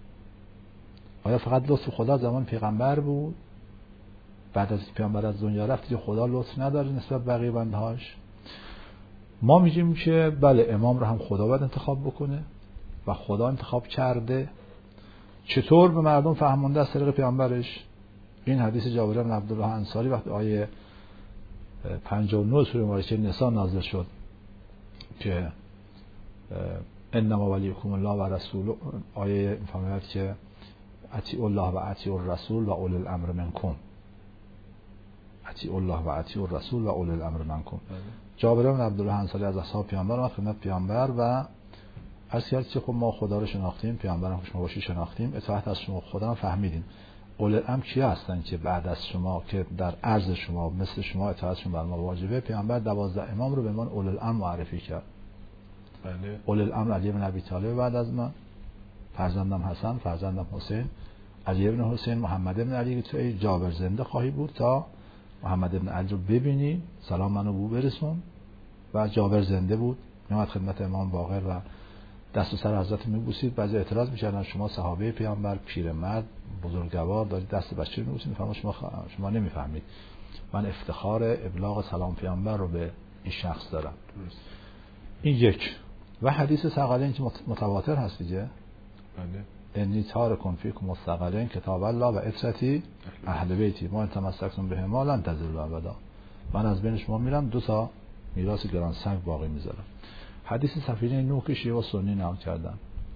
آیا فقط لطف خدا زمان پیغمبر بود؟ بعد از پیامبر از دنیا رفت که خدا لطف نداره نسبت بقیه بندهاش؟ ما میگیم که بله امام رو هم خدا باید انتخاب بکنه و خدا انتخاب کرده. چطور به مردم فهمونده از طریق پیامبرش؟ این حدیث جابر بن عبدالله انصاری وقتی آیه 59 سوره مبارکه نساء نازل شد که انما ولیکم الله و رسول، آیه میفهمید که اطیعوا الله و اطیعوا الرسول و اولی الامر منکم. اطیعوا الله و اطیعوا الرسول و اولی الامر منکم. جابر بن عبدالله انصاری از اصحاب پیامبر و خدمت پیامبر و عرض کرد که خب ما خدا رو شناختیم، پیامبر هم شما باشی شناختیم، اطاعت از شما خدا رو فهمیدیم. اول الامر کیا هستن که بعد از شما که در عرض شما مثل شما اطاعتشون بر ما واجبه؟ پیامبر 12 امام رو به من اول الامر معرفی کرد. بله. اول الامر علی بن ابی طالب بعد از من، فرزندم حسن، فرزندم حسین، علی بن حسین، محمد بن علی. تو ای جابر زنده خواهی بود تا محمد بن علی رو ببینی، سلام منو بو برسون. و جابر زنده بود، میومد خدمت امام باقر و دست و سر حضرت میبوسید. بعضی اعتراض میکردن شما صحابه پیامبر، پیرمرد، بزرگوار دارید دست بچه میبوسید. میفهمید شما نمیفهمید. من افتخار ابلاغ سلام پیامبر رو به این شخص دارم. این یک. و حدیث ثقلین که متواتر هست دیگه. بله. انی تارکم فیکم الثقلین کتاب الله و عترتی اهل بیتی ما ان تمسکتم بهما لن تضلوا ابدا. من از بین شما میرم 2 تا میراث گران سنگ باقی میذارم. حدیث سفینه نوح که شیعه و سنی نقل کردن.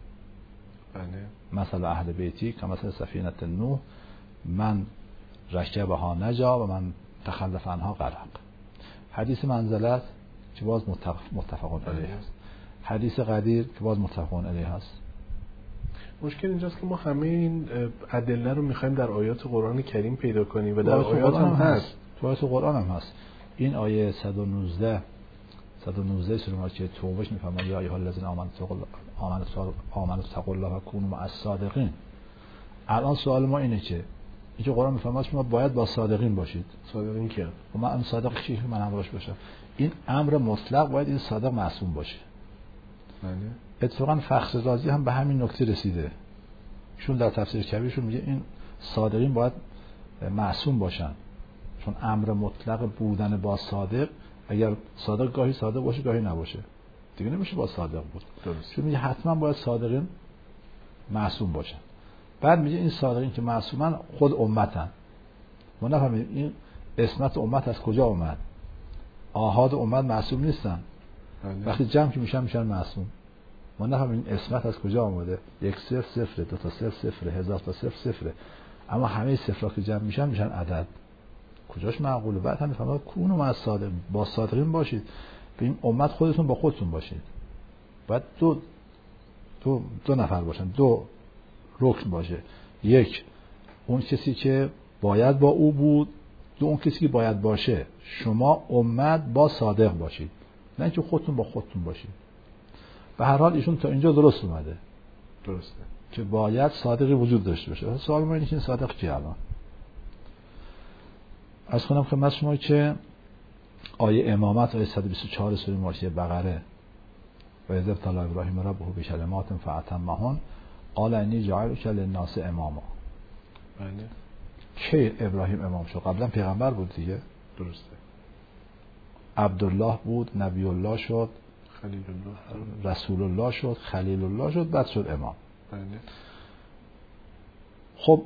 بله. مثلا اهل بیتی که مثل سفینه نوح من رکبها نجا و من تخلف عنها غرق. حدیث منزلت که باز متفقون علیه هست. حدیث قدیر که باز متفقون علیه هست. مشکل اینجاست که ما همه این ادله رو میخوایم در آیات قرآن کریم پیدا کنیم و در آیات هم هست. تو آیات قرآن هم هست. این آیه 119 سوره مبارکه توبه میفهمن یا ایها الذین آمنوا اتقوا الله و کونوا مع الصادقین. الان سوال ما اینه که اینجا قرآن میفهمه شما باید با صادقین باشید. صادقین کیه؟ و من صادق کی من همراهش باشم. این امر مطلق باید این صادق معصوم باشه. بله. اتفاقا فخر رازی هم به همین نکته رسیده. چون در تفسیر کبیرشون میگه این صادقین باید معصوم باشن. چون امر مطلق بودن با صادق، اگر صادق گاهی صادق باشه گاهی نباشه. دیگه نمیشه با صادق بود. درست. چون میگه حتما باید صادقین معصوم باشن. بعد میگه این صادقین که معصومن خود امتن. ما نفهمیم این اسمت امت از کجا اومد. آحاد امت معصوم نیستن. وقتی جمع که میشن معصوم. ما نفهمیم این اسمت از کجا اومده. 1 0 0 2 تا 0 0 1000 تا 0 0. اما همه صفرها که جمع میشن عدد. کجاش معقوله؟ بعد هم میفهمن کونو ما صادق با صادقین باشید. به این امت خودتون با خودتون باشید. بعد دو نفر باشن، 2 رکن باشه. 1 اون کسی که باید با او بود، 2 اون کسی که باید باشه. شما امت با صادق باشید، نه اینکه خودتون با خودتون باشید. به هر حال ایشون تا اینجا درست اومده. درسته که باید صادقی وجود داشته باشه. سوال ما اینه که این صادق کیه الان؟ از خودم خدمت شما که آیه امامت آیه 124 سوره مارسی بقره و اذ ابتلی ابراهیم ربه بکلمات فاتمهن قال انی جاعلک للناس اماما. بله. کی ابراهیم امام شد؟ قبلا پیغمبر بود دیگه. درسته. عبدالله بود، نبی الله شد، خلیل الله، رسول الله شد، خلیل الله شد، بعد شد امام. بله. خب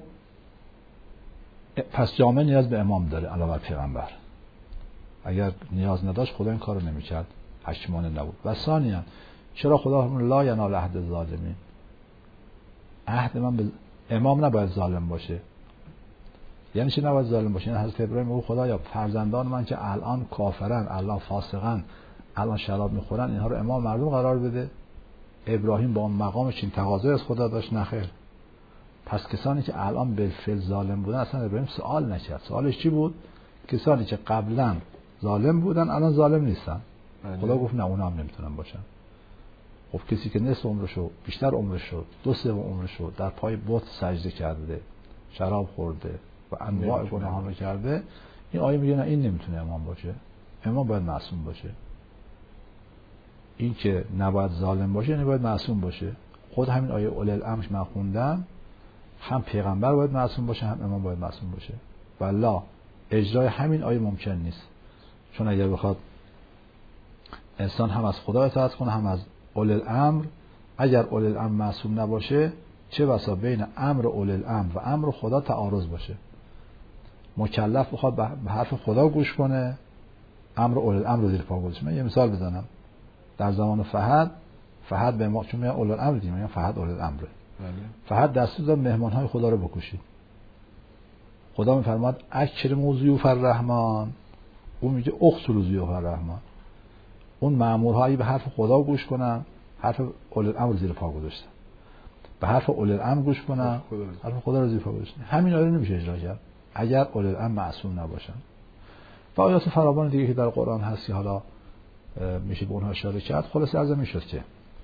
پس جامعه نیاز به امام داره علاوه بر پیغمبر. اگر نیاز نداشت خدا این کارو نمی‌کرد، حکیمانه نبود. و ثانیاً چرا خدا لا ینال عهد الظالمین؟ عهد من به امام نباید ظالم باشه. یعنی چی نباید ظالم باشه؟ یعنی حضرت ابراهیم او خدایا فرزندان من که الان کافرن، الان فاسقن، الان شراب میخورن، اینها رو امام مردم قرار بده. ابراهیم با اون مقامش این تقاضای از خدا داشت؟ نخیر. پس کسانی که الان بالفعل ظالم بودن اصلا ابراهیم سوال نکرد. سوالش چی بود؟ کسانی که قبلا ظالم بودن الان ظالم نیستن. خدا گفت نه اونا هم نمیتونن باشن. خب کسی که نصف عمرشو، بیشتر عمرشو، 2/3 عمرشو در پای بت سجده کرده، شراب خورده و انواع گناهان رو کرده، این آیه میگه نه این نمیتونه امام باشه. امام باید معصوم باشه. این که نباید ظالم باشه یعنی باید معصوم باشه. خود همین آیه اولی الامر من خوندم، هم پیغمبر باید معصوم باشه، هم امام باید معصوم باشه. والله اجرای همین آیه ممکن نیست. چون اگر بخواد انسان هم از خدا اطاعت کنه هم از اولی الامر، اگر اولی الامر معصوم نباشه چه بسا بین امر اولی الامر و امر خدا تعارض باشه. مکلف بخواد به حرف خدا گوش کنه، امر اولی الامر رو زیر پا گذاشته. من یه مثال بزنم. در زمان فهد به ما، چون میگن اولی الامر دیگه، میگن فهد اولی الامره. فهد دستور داد مهمانهای خدا رو بکشید. خدا میفرماد اکرموا ضیوف الرحمن، اون میگه اقتلوا ضیوف الرحمن. اون مأمورهایی به حرف خدا گوش کنن، حرف اولی الامر زیر پا گذاشتن. به حرف اولی الامر گوش کنن، حرف خدا رو زیر پا گذاشتن. همین آیه نمیشه اجرا کرد اگر اولی الامر معصوم نباشن. و آیات فراوان دیگه که در قرآن هست که حالا میشه به اونها اشاره کرد. خلاص عرض میشد که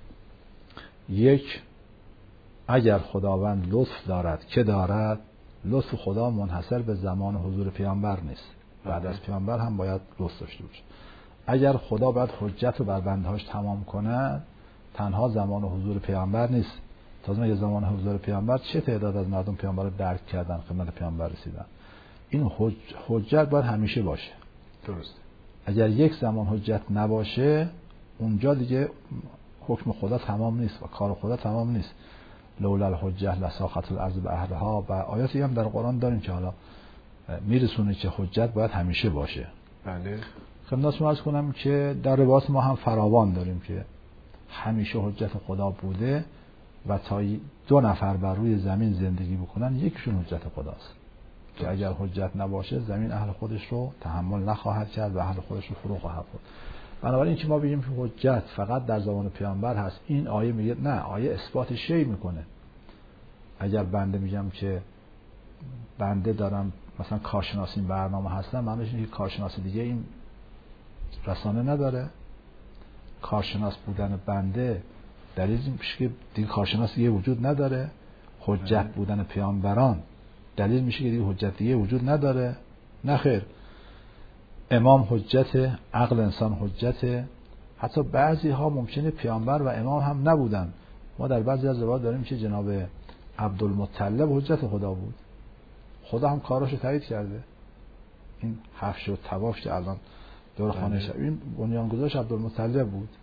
یک، اگر خداوند لطف دارد که دارد، لطف خدا منحصر به زمان حضور پیامبر نیست. بعد از پیامبر هم باید لطف داشته باشه. اگر خدا باید حجت رو بر بندهاش تمام کنه، تنها زمان حضور پیامبر نیست. تازه اگه زمان حضور پیامبر چه تعداد از مردم پیامبر رو درک کردن، خدمت پیامبر رسیدن. این حجت باید همیشه باشه. درست. اگر یک زمان حجت نباشه، اونجا دیگه حکم خدا تمام نیست و کار خدا تمام نیست. لولا الحجه لساقط الارض باهلها. و آیاتی هم در قرآن داریم که حالا میرسونه که حجت باید همیشه باشه. بله. خدمت شما عرض کنم که در روایات ما هم فراوان داریم که همیشه حجت خدا بوده و تا 2 نفر بر روی زمین زندگی بکنن یکیشون حجت خداست. که اگر حجت نباشه زمین اهل خودش رو تحمل نخواهد کرد و اهل خودش رو فرو خواهد برد. بنابراین که ما بگیم که حجت فقط در زمان پیامبر هست، این آیه میگه نه، آیه اثبات شی میکنه. اگر بنده میگم که بنده دارم مثلا کارشناسی این برنامه هستم، معنیش اینه که کارشناسی دیگه این رسانه نداره. کارشناس بودن بنده دلیل میشه که دیگه کارشناس دیگه وجود نداره. حجت بودن پیامبران دلیل میشه که دیگه حجت دیگه وجود نداره. نه خیر. امام حجت، عقل انسان حجت. حتی بعضی ها ممکنه پیامبر و امام هم نبودن. ما در بعضی از روایات داریم که جناب عبدالمطلب حجت خدا بود. خدا هم کاراشو تایید کرده. این حفش و طواف که الان دور خانه شد، این بنیانگذارش عبدالمطلب بود.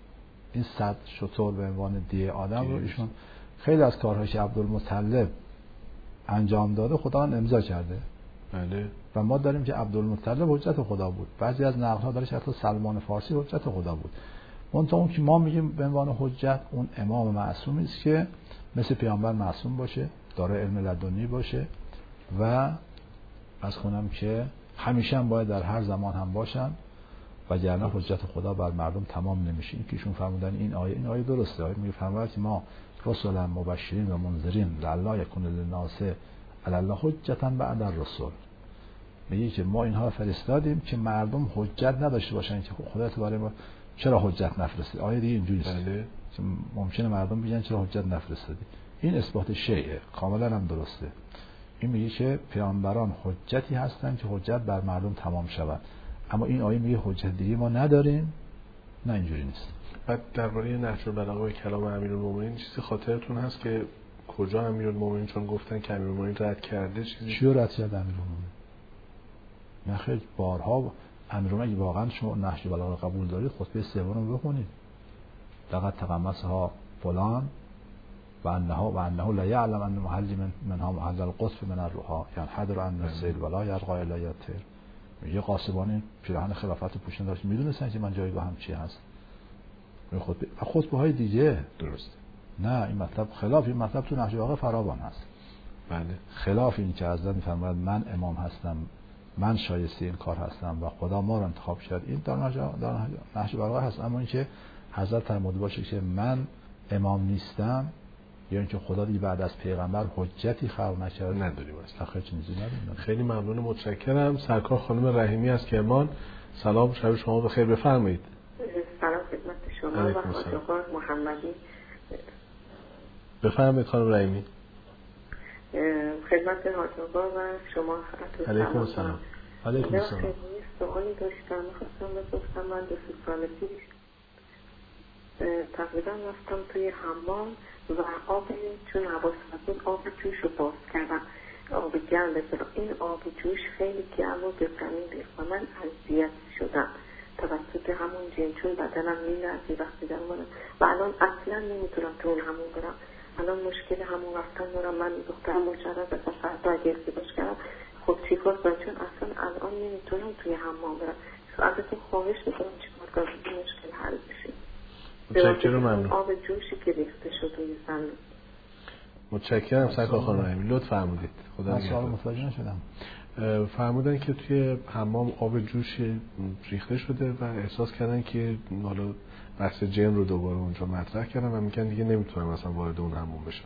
این 100 شتر به عنوان دیه آدم رو ایشون خیلی از کارهایی که عبدالمطلب انجام داده خدا امضا کرده. بله. و ما داریم که عبدالمطلب حجت خدا بود. بعضی از نقل‌ها داره که حتی سلمان فارسی حجت خدا بود. منتها اون که ما میگیم به عنوان حجت اون امام معصومی است که مثل پیامبر معصوم باشه، داره علم لدنی باشه و از خونم که همیشه هم باید در هر زمان هم باشن وگرنه حجت خدا بر مردم تمام نمیشه. این که ایشون فرمودن این آیه درسته. آیه میگه فرمود که ما رسولا مبشرین و منذرین لعلی یکون للناس علی الله حجتا بعد الرسل. میگه که ما اینها فرستادیم که مردم حجت نداشته باشن که خدا تبارک و چرا حجت نفرستید. آیه دیگه اینجوریه. بله. ممکنه مردم بگن چرا حجت نفرستادی. این اثبات شیعه کاملا هم درسته. این میگه که پیامبران حجتی هستن که حجت بر مردم تمام شود. اما این آیه میگه حجت دیگه ما نداریم. نه اینجوری نیست. بعد درباره نهج البلاغه و کلام امیرالمومنین چیزی خاطرتون هست که کجا امیرالمومنین چون گفتن که امیرالمومنین رد کرده چیزی چیو رد کرده امیرالمومنین؟ نه خیلی بارها امیرالمومنین اگه واقعا شما نهج البلاغه قبول دارید خطبه سوم رو بخونید. لقد تقمصها فلان و انه لا يعلم ان محل منها محل القطب من الروح یعنی حضر ان السیل ولا یرقى الا یطیر. میگه قاسبان پیراهن خلافت پوشیدن داشت میدونستن که من جایگاهم چی هست. خطبه های دیگه درست. نه این مطلب خلاف این مطلب تو نهج البلاغه فراوان هست. بله. خلاف این که حضرت میفرماید من امام هستم، من شایسته این کار هستم و خدا ما رو انتخاب کرد، این در نهج البلاغه هست. اما اینکه حضرت فرموده باشه که من امام نیستم یا اینکه خدا دیگه بعد از پیغمبر حجتی خلق نکرد نداریم اصلا. خیلی چیزی نداریم. خیلی ممنون متشکرم. سرکار خانم رحیمی از کرمان. سلام، شب شما بخیر، بفرمایید. سلام خدمت شما و حاج‌آقا محمدی. بفرمایید خانم رحیمی. خدمت حاج‌آقا و شما. علیکم السلام. علیکم السلام. سوالی داشتم، می‌خواستم بپرسم. من 2 سال پیش تقریبا رفتم توی حمام و چون حواسم آب جوش رو باز کردم، آب گرم بذارم. این آب جوش خیلی گرم و به زمین ریخت و من اذیت شدم توسط همون جن، چون بدنم می‌لرزید وقتی دارم و الان اصلا نمیتونم تو اون حمام برم. الان مشکل همون رفتن دارم. من دخترم مجرد از فردا اگه ازدواج کردم خب چیکار کنم، چون اصلا الان نمیتونم توی حمام برم. ازتون خواهش میکنم چیکار کنم این مشکل حل بشه. متشکرم. ممنون. آب جوشی که ریخته شد روی زمین. متشکرم سرکار خانم رحیمی، لطف فرمودید. خدا نگهدار. متوجه نشدم. فرمودن که توی حمام آب جوش ریخته شده و احساس کردن که حالا بحث جن رو دوباره اونجا مطرح کردن و میگن دیگه نمیتونم اصلا وارد اون حمام بشم.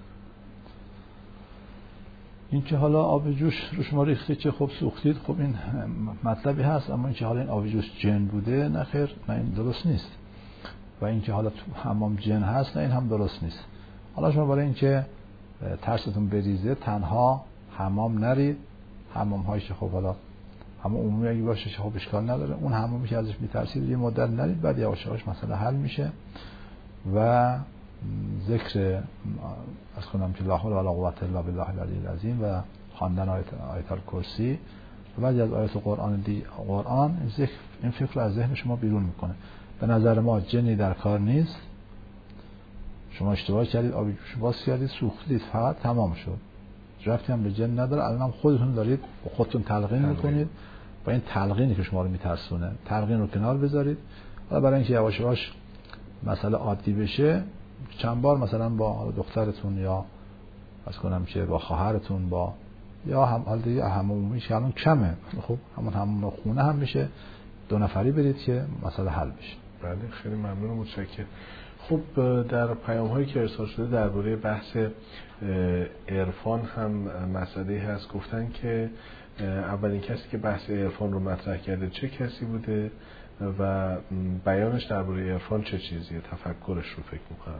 این که حالا آب جوش رو شما ریخته که خب سوختید، خب این مطلبی هست. اما این که حالا این آب جوش جن بوده، نه خیر، نه این درست نیست. و این که حالا تو حمام جن هست، نه این هم درست نیست. حالا شما برای این که ترستون بریزه تنها حمام نرید. حمام هایی که خب حالا حمام عمومی اگه باشه خب اشکال نداره. اون حمامی که ازش میترسید یه مدت نرید، بعد یواش یواش مسئله حل میشه. و ذکر از خودم که لا حول ولا قوة الا بالله العلی العظیم و خواندن آیت الکرسی و بعضی از آیات قرآن این فکر رو از ذهن شما بیرون میکنه. به نظر ما جنی در کار نیست. شما اشتباه کردید، آبی جوش باز کردید، سوختید، فقط تمام شد. ربطی هم به جن نداره. الان هم خودتون دارید خودتون تلقین میکنید و این تلقینی که شما رو میترسونه. تلقین رو کنار بذارید و برای اینکه یواش یواش مسئله عادی بشه چند بار مثلا با دخترتون یا از کنم که با خواهرتون با یا هم حال دیگه عمومی که الان کمه، خب همون خونه هم میشه 2 نفری برید که مسئله حل بشه. بله خیلی ممنون و متشکرم. خب در پیام هایی که ارسال شده درباره بحث عرفان هم مسئله هست. گفتن که اولین کسی که بحث عرفان رو مطرح کرده چه کسی بوده و بیانش درباره عرفان چه چیزیه، تفکرش رو فکر میکنم.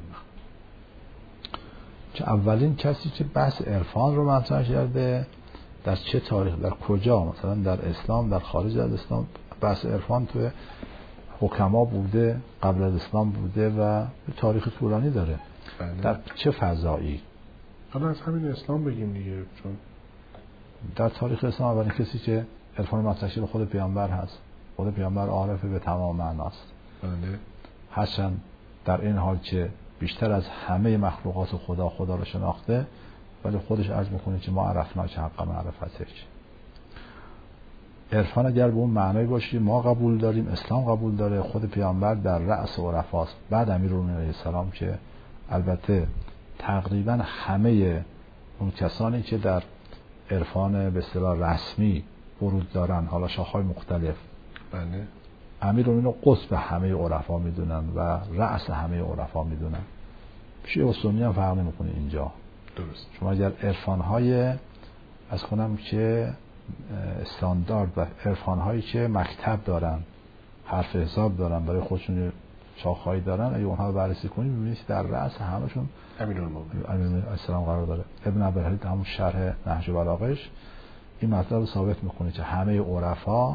که اولین کسی که بحث عرفان رو مطرح کرده در چه تاریخ، در کجا، مثلا در اسلام، در خارج از اسلام، بحث عرفان توی حکما بوده، قبل از اسلام بوده و تاریخ طولانی داره. بله. در چه فضایی؟ حالا از همین اسلام بگیم دیگه، چون در تاریخ اسلام اولین کسی که عرفان مطرح کرده خود پیامبر هست. خود پیامبر عارف به تمام معناست. بله. هرچند در این حال که بیشتر از همه مخلوقات خدا رو شناخته، ولی خودش عرض میکنه که ما عرفنا که حق معرفتک. عرفان اگر به اون معنی باشه ما قبول داریم، اسلام قبول داره، خود پیامبر در رأس عرفاست، بعد امیرالمومنین علیه السلام که البته تقریبا همه اون کسانی که در عرفان به اصطلاح رسمی ورود دارن، حالا شاخه‌های مختلف، بله، امیرالمومنین رو قطب همه عرفا میدونن و رأس همه عرفا میدونن. شیعه و سنی هم فرق نمیکنه اینجا. درست. شما اگر عرفان‌های از کنم که استاندارد و عرفان‌هایی که مکتب دارن، حرف حساب دارن، برای خودشون شاخه‌ای دارن، اگه اونها رو بررسی کنید می‌بینید در رأس همشون امیرالمومنین علیه السلام قرار داره. ابن عبدالحدید همون شرح نهج بلاغش این مطلب رو ثابت میکنه که همه عرفا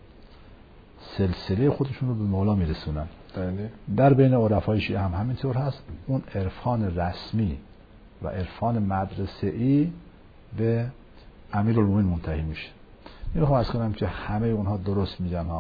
سلسله خودشون رو به مولا میرسونن. بله. در بین عرفای شیعه هم همینطور هست. اون عرفان رسمی و عرفان مدرسه‌ای به امیرالمومنین منتهی میشه. میخوام عرض کنم که همه اونها درست میگن ها،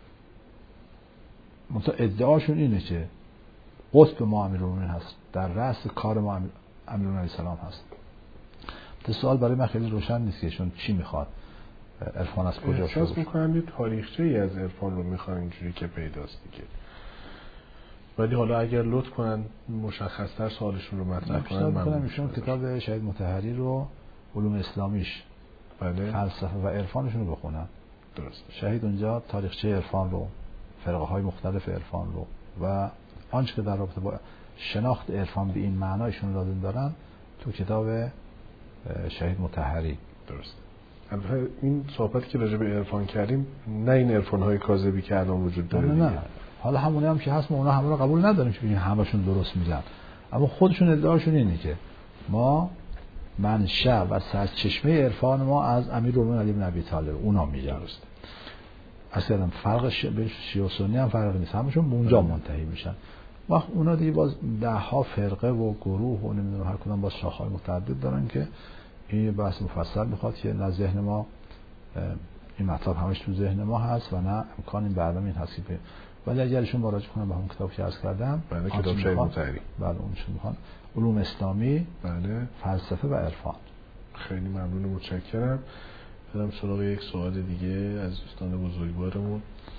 منتها ادعاشون اینه که قطب ما امیرالمومنین هست، در رأس کار ما امیرالمومنین علیه السلام هست. سوال برای من خیلی روشن نیست که ایشون چی میخواد، عرفان از کجا شروع؟ احساس میکنم یه تاریخچه‌ای از عرفان رو میخوان اینجوری که پیداست دیگه. ولی حالا اگر لطف کنن مشخص‌تر سوالشون رو مطرح کنن، من می‌کنم ایشون کتاب شهید مطهری رو علوم اسلامیش، بله، فلسفه و عرفانشون رو بخونن. درست. شهید اونجا تاریخچه عرفان رو، فرقه‌های مختلف عرفان رو و آنچه که در رابطه با شناخت عرفان به این معنایشون لازم دارن تو کتاب شهید مطهری. درست. البته این صحبتی که راجع به عرفان کردیم نه این عرفان‌های کاذبی که الان وجود داره. نه. حالا همونه هم که هست، ما اونا همه رو قبول نداریم که بگیم همشون درست میگن، اما خودشون ادعاشون اینه که ما منشأ و سرچشمه عرفان ما از امیرالمومنین علی بن ابی طالب، اونا میگن. درست. اصلا فرق بین شیعه و سنی هم فرق نیست، همشون به اونجا منتهی میشن. وقت اونا دیگه باز ده ها فرقه و گروه و نمیدونم هر کدوم باز شاخه‌های متعدد دارن که این بحث مفصل میخواد که نه ذهن ما این مطلب همش تو ذهن ما هست و نه امکان این برنامه این هست که ولی اگر ایشون مراجعه کنم به همون کتاب که عرض کردم، بله، کتاب شهید مطهری، بله اونشون میخوان علوم اسلامی، بله، فلسفه و عرفان. خیلی ممنون و متشکرم. برم سراغ یک سوال دیگه از دوستان بزرگوارمون.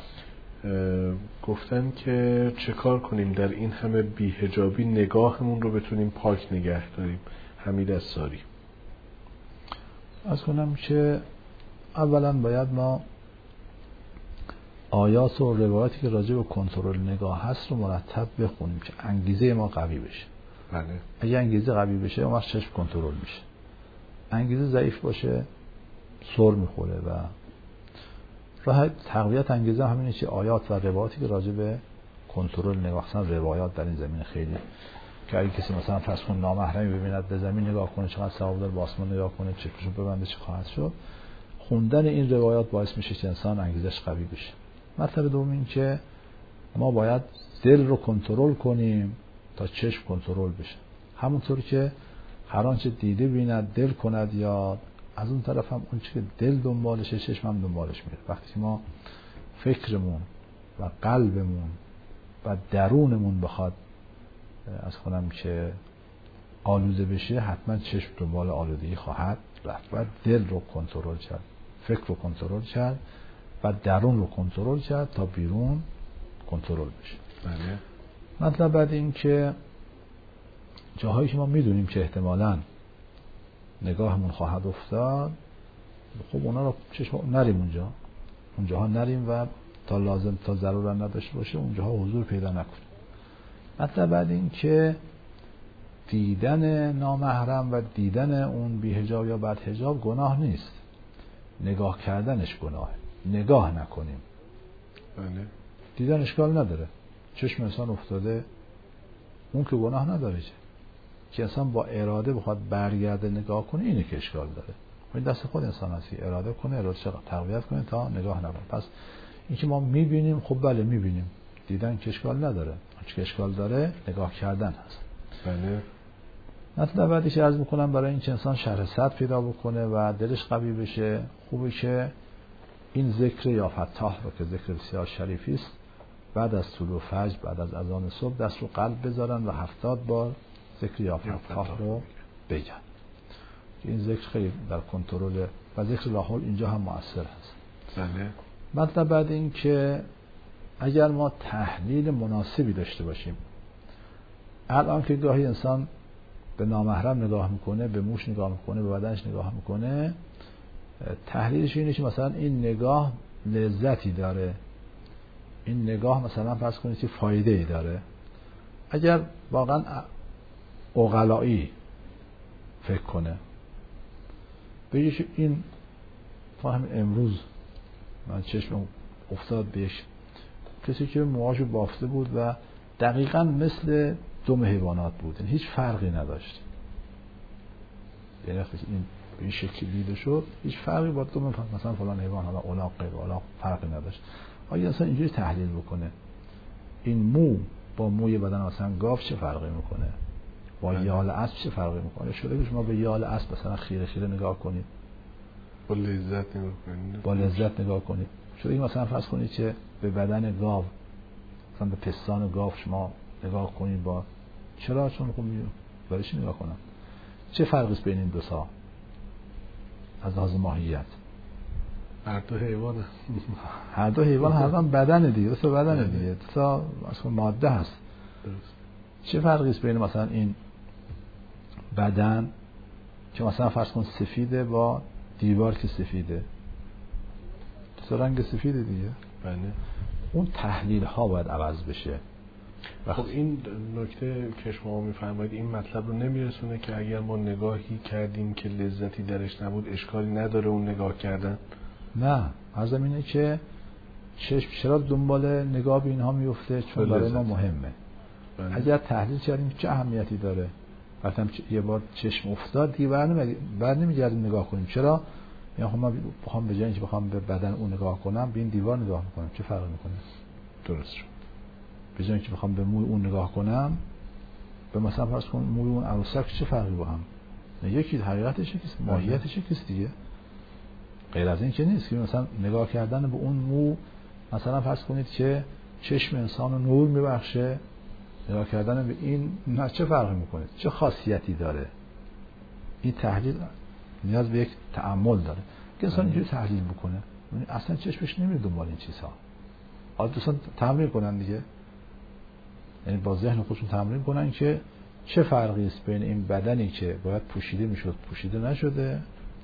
گفتن که چه کار کنیم در این همه بی‌حجابی نگاهمون رو بتونیم پاک نگه داریم؟ حمید الصاری. از کنم که اولا باید ما آیات و روایاتی که راجع به کنترل نگاه هست رو مرتب بخونیم که انگیزه ما قوی بشه. بله. اگه انگیزه قوی بشه اون وقت چشم کنترل میشه. انگیزه ضعیف باشه سر میخوره و راه تقویت انگیزه همینه که آیات و روایاتی که راجع به کنترل نگاه، مثلا روایات در این زمین خیلی که اگه کسی مثلا فرض کن نامحرمی ببیند به زمین نگاه کنه چقدر ثواب داره، به آسمان نگاه کنه چشمشو ببنده چه خواهد شد. خوندن این روایات باعث میشه که انسان انگیزش قوی بشه. مطلب دوم این که ما باید دل رو کنترل کنیم تا چشم کنترل بشه. همونطور که هر آنچه دیده بیند دل کند یاد، از اون طرف هم اون چه که دل دنبالشه چشم هم دنبالش میره. وقتی که ما فکرمون و قلبمون و درونمون بخواد از کنم که آلوده بشه، حتما چشم دنبال آلودگی خواهد رفت. و دل رو کنترل کرد، فکر رو کنترل کرد و درون رو کنترل کرد تا بیرون کنترل بشه. بله. مطلب بعد این که جاهایی که ما میدونیم که احتمالاً نگاهمون خواهد افتاد، خب اونا رو چشم نریم اونجاها نریم و تا لازم تا ضرورت نداشته باشه اونجاها حضور پیدا نکنیم. مطلب بعد این که دیدن نامحرم و دیدن اون بی‌حجاب یا بدحجاب گناه نیست، نگاه کردنش گناه. نگاه نکنیم. بله. دیدن اشکال نداره، چشم انسان افتاده اون که گناه نداره که انسان با اراده بخواد برگرده نگاه کنه اینه که اشکال داره. این دست خود انسان هست که اراده کنه، اراده چقدر تقویت کنه تا نگاه نکنه. پس این که ما میبینیم، خب بله میبینیم، دیدن که اشکال نداره، آنچه که اشکال داره نگاه کردن هست. بله. مطلب بعدیش عرض میکنم برای این که انسان شرح صدر پیدا بکنه و دلش قوی بشه، خوبه که این ذکر یا فتاح رو که ذکر بسیار شریفی است بعد از طلوع فجر، بعد از اذان صبح دست رو قلب بذارن و 70 بار ذکر یا فتاح رو بگن. این ذکر خیلی در کنترل و ذکر لاحول اینجا هم مؤثر هست. بله. مطلب بعد این که اگر ما تحلیل مناسبی داشته باشیم، الان که گاهی انسان به نامحرم نگاه میکنه، به موش نگاه میکنه، به بدنش نگاه میکنه، تحلیلش اینه که مثلا این نگاه لذتی داره، این نگاه مثلا فرض کنید که فایده ای داره. اگر واقعا عقلایی فکر کنه بگه که این فهم امروز من چشمم افتاد به یک کسی که موهاشو بافته بود و دقیقاً مثل دم حیوانات بود، یعنی هیچ فرقی نداشت. یعنی وقتی این به این شکلی دیده شد هیچ فرقی با دم مثلا فلان حیوان، حالا الاغ غیر الاغ فرقی نداشت. آیا اصلا اینجوری تحلیل بکنه این مو با موی بدن مثلا گاو چه فرقی میکنه، با یال اسب چه فرقی میکنه؟ شده که شما به یال اسب مثلا خیره خیره نگاه کنید، با لذت نگاه کنید، با لذت نگاه کنید. شده که مثلا فرض کنید که به بدن گاو مثلا به پستان گاو شما نگاه کنید، با چرا؟ چون خب برای چی نگاه کنم؟ چه فرقی است بین این دو تا از لحاظ ماهیت؟ هر دو حیوانه. هر دو حیوان هر دو بدن دیگه، تو بدن دیگه، تا اصلا ماده هست. درست. چه فرقی است بین مثلا این بدن که مثلا فرض کن سفیده با دیوار که سفیده، تو رنگ سفیده دیگه. بله. اون تحلیل ها باید عوض بشه. خب این نکته که شما میفرمایید این مطلب رو نمیرسونه که اگر ما نگاهی کردیم که لذتی درش نبود اشکالی نداره اون نگاه کردن؟ نه، عرضم اینه که چشم چرا دنبال نگاه به اینها میفته؟ چون برای ما مهمه. بله. اگر تحلیل کردیم چه اهمیتی داره؟ وقتی یه بار چشم افتاد دیگه بر نمیگردیم نگاه کنیم. چرا؟ یعنی خب من بخوام به جای اینکه بخوام به بدن اون نگاه کنم به این دیوار نگاه میکنم، چه فرقی میکنه؟ درست شد. به جای اینکه بخوام به موی اون نگاه کنم به مثلا فرض کن موی اون عروسک، چه فرقی با هم؟ یکی حقیقتش یکیست، ماهیتش یکیست دیگه. غیر از این که نیست که مثلا نگاه کردن به اون مو مثلا فرض کنید که چشم انسان رو نور میبخشه، نگاه کردن به این نه چه فرقی میکنه؟ چه خاصیتی داره؟ این تحلیل نیاز به یک تأمل داره که انسان اینجوری تحلیل بکنه. اصلا چشمش نمیره دنبال این چیزها. حالا دوستان تمرین کنن دیگه، یعنی با ذهن خودشون تمرین کنن که چه فرقی است بین این بدنی که باید پوشیده میشد پوشیده نشده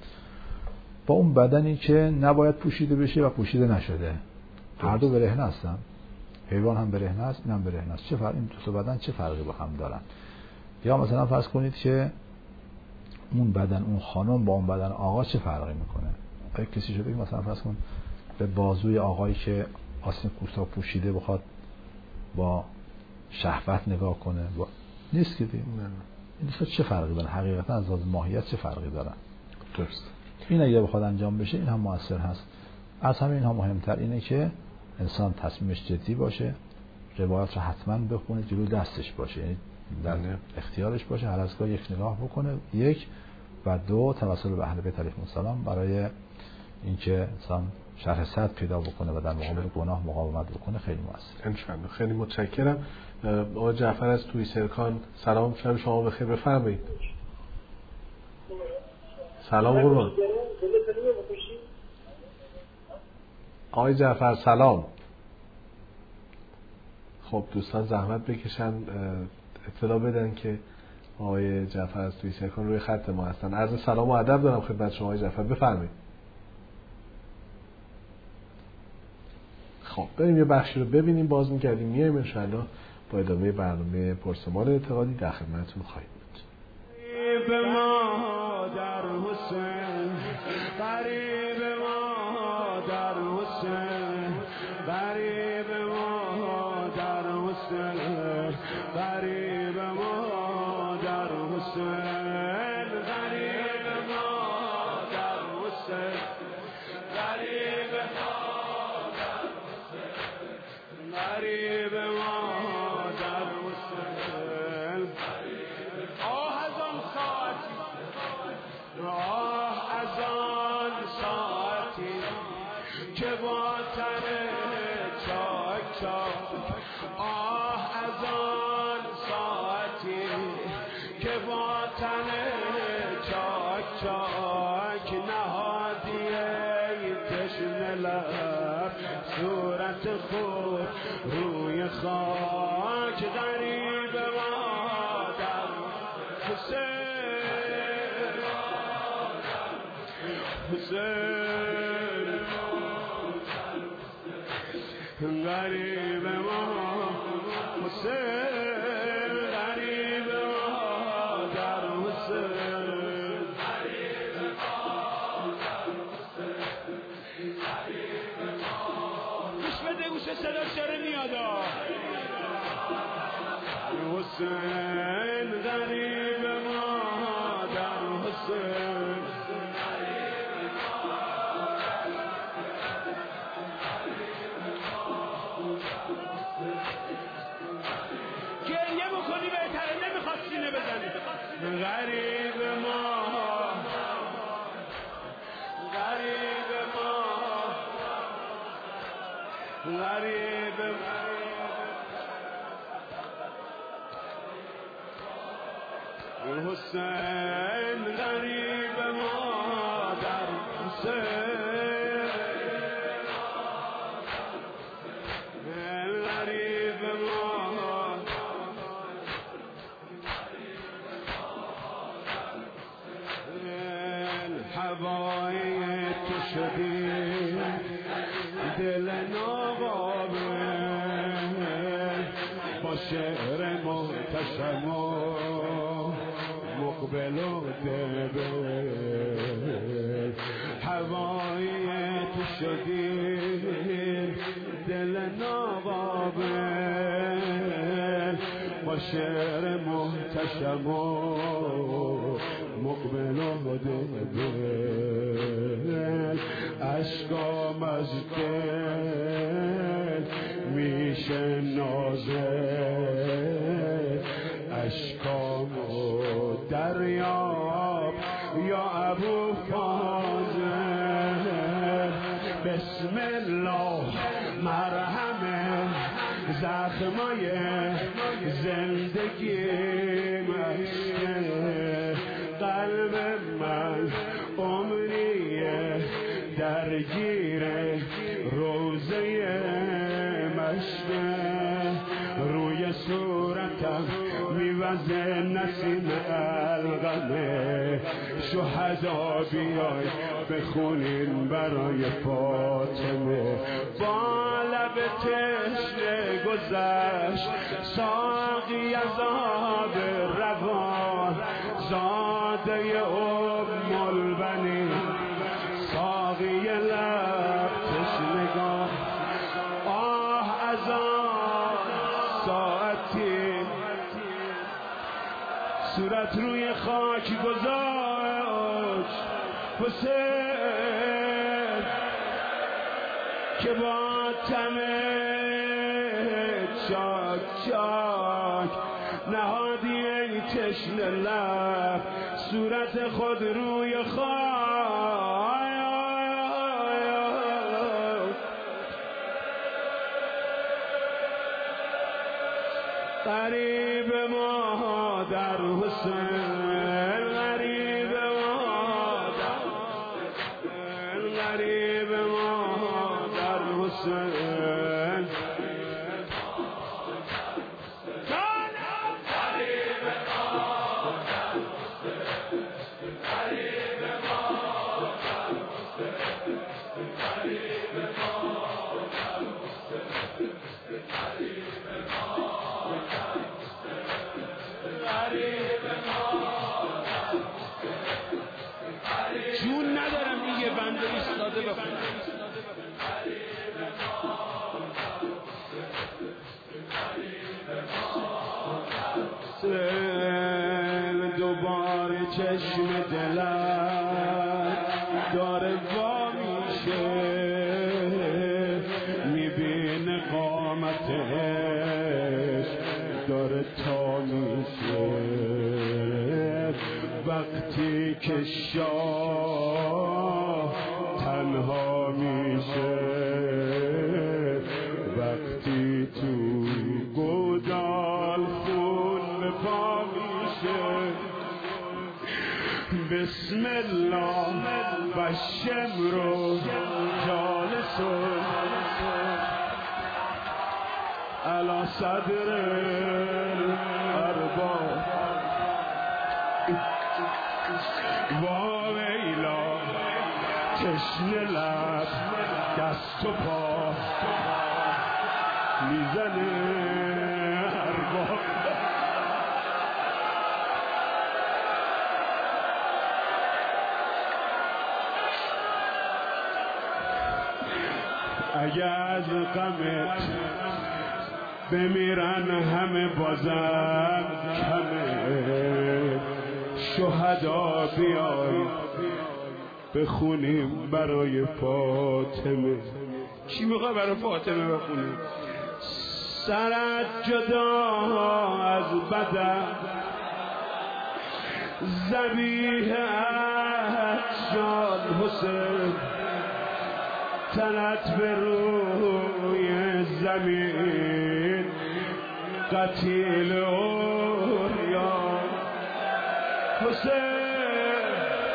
با اون بدنی که نباید پوشیده بشه و پوشیده نشده. هر دو برهنه هستن، حیوان هم برهنه است، این هم برهنه است. چه فرق این دو تا بدن چه فرقی با هم دارن؟ یا مثلا فرض کنید که اون بدن اون خانم با اون بدن آقا چه فرقی میکنه؟ اگه کسی شده مثلا فرض کن به بازوی آقایی که آستین کوتاه پوشیده بخواد با شهوت نگاه کنه نیست که دیگه. این دو چه فرقی داره؟ حقیقتا از لحاظ ماهیت چه فرقی دارن؟ درست. این اگه بخواد انجام بشه این هم مؤثر هست. از همه اینها مهمتر اینه که انسان تصمیمش جدی باشه، روایات رو حتما بخونه، جلو دستش باشه، یعنی در اختیارش باشه، هر از گاه یک نگاه بکنه، یک و دو توسل به اهل بیت علیهم السلام برای اینکه انسان شرح صدر پیدا بکنه و در مقابل گناه مقاومت بکنه خیلی مؤثره. انشالله. خیلی متشکرم. آقای جعفر از توی سرکان سلام، شب شما بخیر، بفرمایید. سلام قربان. آقای جعفر سلام. خب دوستان زحمت بکشن اطلاع بدن که آقای جعفر از توی سرکان روی خط ما هستن. عرض سلام و ادب دارم خدمت شما آقای جعفر، بفرمایید. خب بریم یه بخشی رو ببینیم، باز می‌گردیم میایم انشالله با ادامه برنامه پرسمان اعتقادی در خدمتتون خواهیم بود. غریب ما در حسین، غریب ما در حسین، غریب ما در حسین، غریب ما در حسین، غریب ما در حسین، غریب ما در حسین، غریب ما در حسین. آه از آن ساعتی، آه از آن ساعتی که با تن چاک چاک لب صورت خود روی خاک غریب مادر حسین حسین غریب ما حسین غریب مادر حسین گوش بده گوش صدا شره میادا حسین غریب مادر حسین گریه بکنی بهتره نمیخواد سینه بزنی غریب ما غریب ما غریب حسین غریب مادر حسین غریب هوای تو شدی دل ناقابل با شعر محتشم و مقبل و دبل هوای تو شدی دل ناقابل با شعر محتشم و مقبل و دل عشقام از دل میشه نازل عشقام و دریاب یا ابو فاضل بسم الله مرهم زخمای زندگی مشکل قلب من عمریه درگیر روزه مشکل روی صورتم میوزه نسیم القمه شهدا بیای بخونین برای فاطمه با لب تشنه گذشت ساقی از آب روان زاده ام البنین ساقی لب تشنگان آه از آن ساعتی صورت روی خاک گذاشت حسین که با تمه چاک چاک نهادی ای تشنه لب صورت خود روی خاک غریب ما در حسین غریب ما در غریب ما در حسین جون ندارم دیگه بنده ایستاده بخونم دوباره چشم دلم داره وا میشه میبینه قامتش داره تا میشه وقتی که شاه تنها میشه وقتی تو گودال خون به پا میشه بسم الله و شمرو جالس صدر الارباب واویلا تشنه لب دست و پا میزنه ارباب اگه از غمت بمیرن همه بازم کمه شهدا بیای بخونیم برای فاطمه. چی میخوای برای فاطمه بخونیم؟ سرت جدا از بدن ذبیح جان حسین تنت به روی زمین قتیل اوریان حسین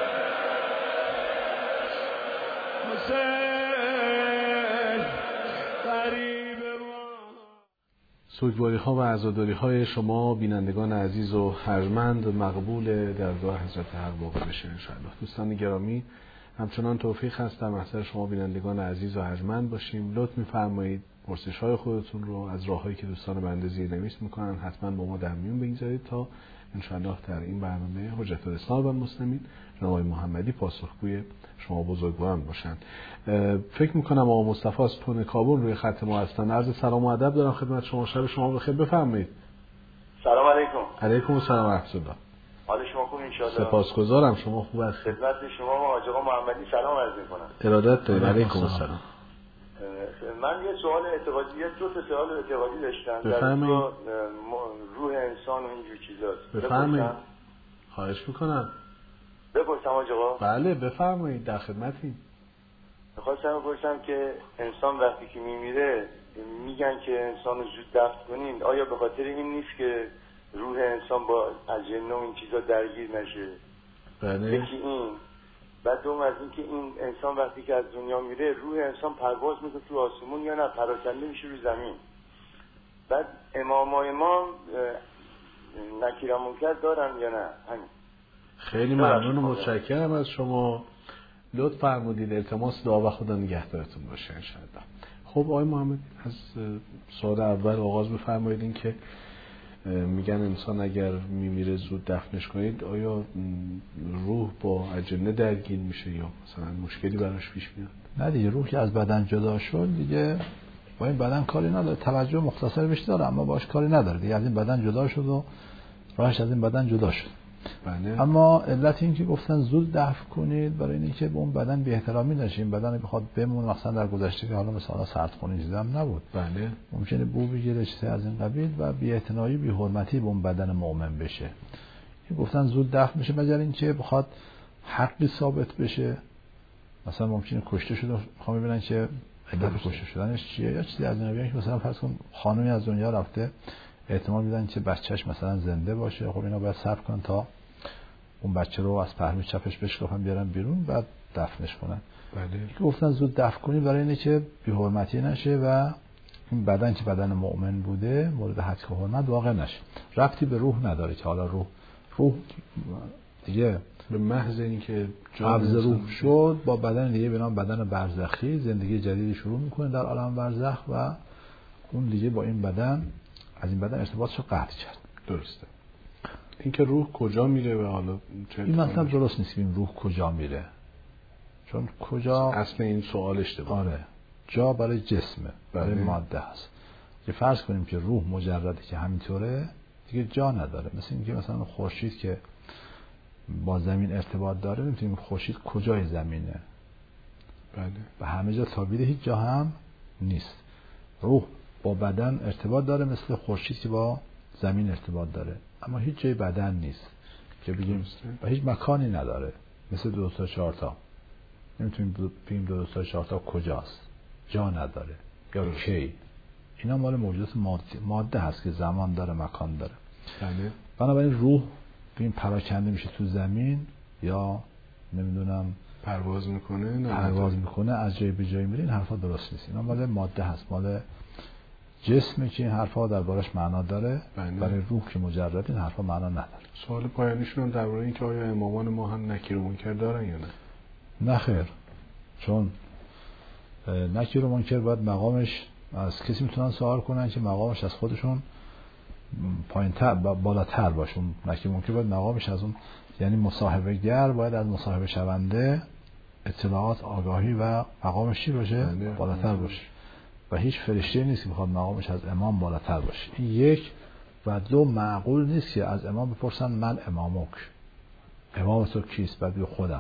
حسین قریب ما. سوگواری ها و عزاداری های شما بینندگان عزیز و ارجمند مقبول درگاه حضرت ارباب بشه انشاءالله. دوستان گرامی، همچنان توفیق هست در محضر شما بینندگان عزیز و ارجمند باشیم. لطف می‌فرمایید پرسش های خودتون رو از راههایی که دوستان بنده زیرنویس میکنن حتما با ما در میون بگذارید تا انشاءالله در این برنامه حجت الاسلام و المسلمین جناب محمدی پاسخگوی شما بزرگواران باشند. فکر میکنم آقا مصطفی از تون کابل روی خط ما هستن. عرض سلام و ادب دارم خدمت شما. شب شما بخیر. بفرمایید. سلام علیکم. علیکم السلام و رحمت الله. حال شما خوب ان شاء الله؟ سپاسگزارم. شما خوب هستید؟ خدمت شما و حاج آقا محمدی سلام عرض می‌کنم. ارادت دارید. علیکم السلام. من یه سوال اعتقادی، دو تا سوال اعتقادی داشتم در روح انسان و اینجور چیزاست. بفرمایید. خواهش میکنم. بپرسم حاج آقا؟ بله بفرمایید، در خدمتیم. می‌خواستم بپرسم که انسان وقتی که میمیره میگن که انسان رو زود دفن کنین، آیا به خاطر این نیست که روح انسان با اجنه و این چیزا درگیر نشه؟ بله. یکی این. بعد دوم از این که این انسان وقتی که از دنیا میره روح انسان پرواز میکنه تو آسمون یا نه پراکنده میشه رو زمین؟ بعد امام نکیر و منکر دارن یا نه؟ همین. خیلی ممنون و متشکرم از شما. لطف فرمودید. التماس دعا و خدا نگهدارتون باشه انشاءالله. خب آقای محمد، از سوال اول آغاز بفرمایید. این که میگن انسان اگر میمیره زود دفنش کنید، آیا روح با اجنه درگیر میشه یا مثلا مشکلی براش پیش میاد؟ نه دیگه، روح که از بدن جدا شد دیگه با این بدن کاری نداره. توجه مختصر بهش داره اما باش کاری نداره دیگه. از این بدن جدا شد و راهش از این بدن جدا شد. بله. اما علت این که گفتن زود دفن کنید برای اینه که به اون بدن بی احترامی نشه. این بدن بخواد بمونه، مثلا در گذشته که حالا مثلا سردخونی چیزام نبود، بله، ممکنه بو بگیره چیزی از این قبیل و بی اعتنایی بی حرمتی به اون بدن مؤمن بشه. این گفتن زود دفن میشه مگر اینکه بخواد حقی ثابت بشه. مثلا ممکنه کشته شده، میخوام ببینن که علت کشته شدنش چیه یا چیزی از این قبیل. که مثلا فرض کن خانمی از دنیا رفته، احتمال میدن که بچهش مثلا زنده باشه، خب اینا باید صبر کن تا اون بچه رو از پهلوی چپش بشکافن بیارن بیرون بعد دفنش کنن. بله. که گفتن زود دفن کنی برای اینه که بی حرمتی نشه و این بدن که بدن مؤمن بوده مورد حد و حرمت واقع نشه. ربطی به روح نداره که حالا روح دیگه به محض اینکه قبض روح شد با بدن دیگه به نام بدن برزخی زندگی جدیدی شروع میکنه در عالم برزخ و اون دیگه با این بدن از این بدن ارتباطشو قطع کرد. درسته. اینکه روح کجا میره و حالا این مطلب درست نیست. این روح کجا میره، چون کجا اصل این سوال اشتباهه. آره، جا برای جسمه، برای ماده است. که فرض کنیم که روح مجرده که همینطوره دیگه جا نداره. مثل اینکه مثلا خورشید که با زمین ارتباط داره، میتونیم خورشید کجای زمینه؟ بله. و همه جا تابیده، هیچ جا هم نیست. روح با بدن ارتباط داره مثل خورشید که با زمین ارتباط داره، اما هیچ جای بدن نیست که بگیم و هیچ مکانی نداره. مثل 2 تا 4 تا نمیتونیم بگیم 2 تا 4 تا کجاست، جا نداره یا کی. اینا مال موجودات ماده هست که زمان داره، مکان داره. بله. بنابراین روح ببین پراکنده میشه تو زمین یا نمیدونم پرواز میکنه، از جای به جای میره، این حرفا درست نیست. اینا مال ماده هست، مال جسمی که این حرفا دربارش معنا داره، برای روح که مجرد این حرفا معنا نداره. سوال پایانیشون هم درباره این که آیا امامان ما هم نکیر و منکر دارن یا نه؟ نه خیر، چون نکیر و منکر باید مقامش از کسی میتونن سوال کنن که مقامش از خودشون پایین‌تر بالاتر باشه. نکیر و منکر باید مقامش از اون، یعنی مصاحبه گر باید از مصاحبه شونده اطلاعات، آگاهی و مقامش چی باشه؟ بالاتر باشه. و هیچ فرشته نیست که بخواد مقامش از امام بالاتر باشه. این یک. و دو، معقول نیست که از امام بپرسن من امامک، امام تو کیست؟ بعد بگه خودم.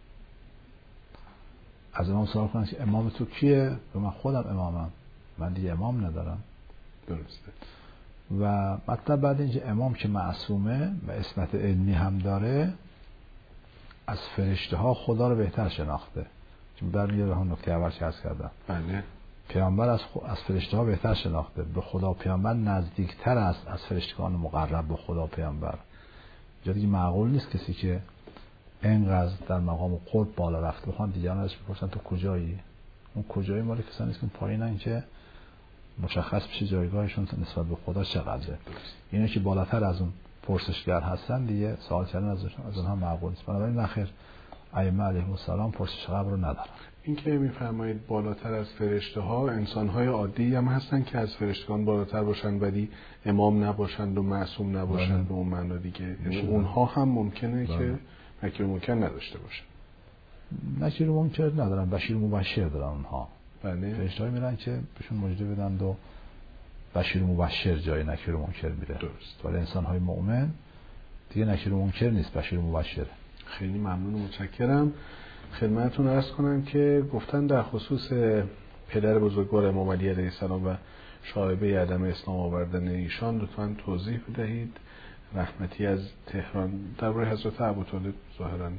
از امام سوال کنن که امام تو کیه؟ من خودم امامم، من دیگه امام ندارم. درسته. و مطلب بعد اینکه امام که معصومه و عصمت علمی هم داره، از فرشته ها خدا رو بهتر شناخته. چون برمیگرده هم نکته اول که عرض کردم. بله. پیامبر از فرشته ها بهتر شناخته، به خدا پیامبر نزدیکتر است از فرشتگان مقرب به خدا پیامبر. جا دیگه معقول نیست کسی که اینقدر در مقام قرب بالا رفته بخوان دیگران ازش بپرسن تو کجایی؟ اون کجایی مال کسانی است که پایینن که مشخص بشه جایگاهشون نسبت به خدا چقدره. اینا که بالاتر از اون پرسشگر هستن دیگه سوال کردن از اونها معقول نیست. بنابراین نخیر، ائمه علیهم السلام پرسش قبر رو ندارن. این که میفرمایید بالاتر از فرشته ها، انسان های عادی هم هستن که از فرشتگان بالاتر باشن ولی امام نباشند و معصوم نباشند به اون معنا دیگه. یعنی اونها هم ممکنه که نکیر و منکر نداشته باشن. نکیر و منکر ندارن، بشیر و مبشر دارن اونها. بله. فرشته‌ای میرن که بهشون مژده بدن و بشیر و مبشر جای نکیر و منکر میره. درست. ولی انسان های مؤمن دیگه نکیر و منکر نیست، بشیر و مبشر. خیلی ممنون و متشکرم. خدمتتون عرض کنم که گفتن در خصوص پدر بزرگوار امام علی علیه السلام و شایبه عدم اسلام آوردن ایشان لطفاً توضیح بدهید. رحمتی از تهران درباره حضرت ابوطالب ظاهراً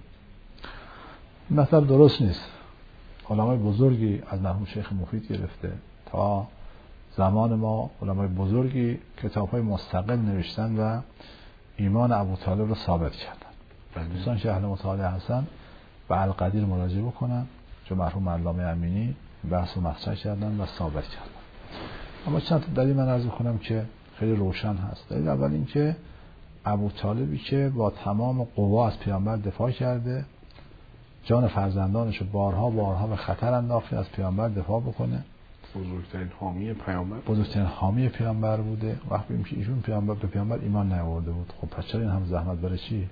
مطلب درست نیست. علمای بزرگی از مرحوم شیخ مفید گرفته تا زمان ما علمای بزرگی کتاب‌های مستقل نوشتن و ایمان ابوطالب رو ثابت کردن. دوستان که اهل مطالعه هستن به القدیر مراجعه بکنن، چون مرحوم علامه امینی بحث رو مطرح کردن و ثابت کردن. اما چند تا دلیل من عرض کنم که خیلی روشن هست. دلیل اول این که ابوطالبی که با تمام قوا از پیامبر دفاع کرده، جان فرزندانش رو بارها به خطر انداخته از پیامبر دفاع بکنه، بزرگترین حامی پیامبر بوده. وقتی ببینیم که ایشون به پیامبر ایمان نیاورده بود، خب پس چرا این هم زحمت برای چی؟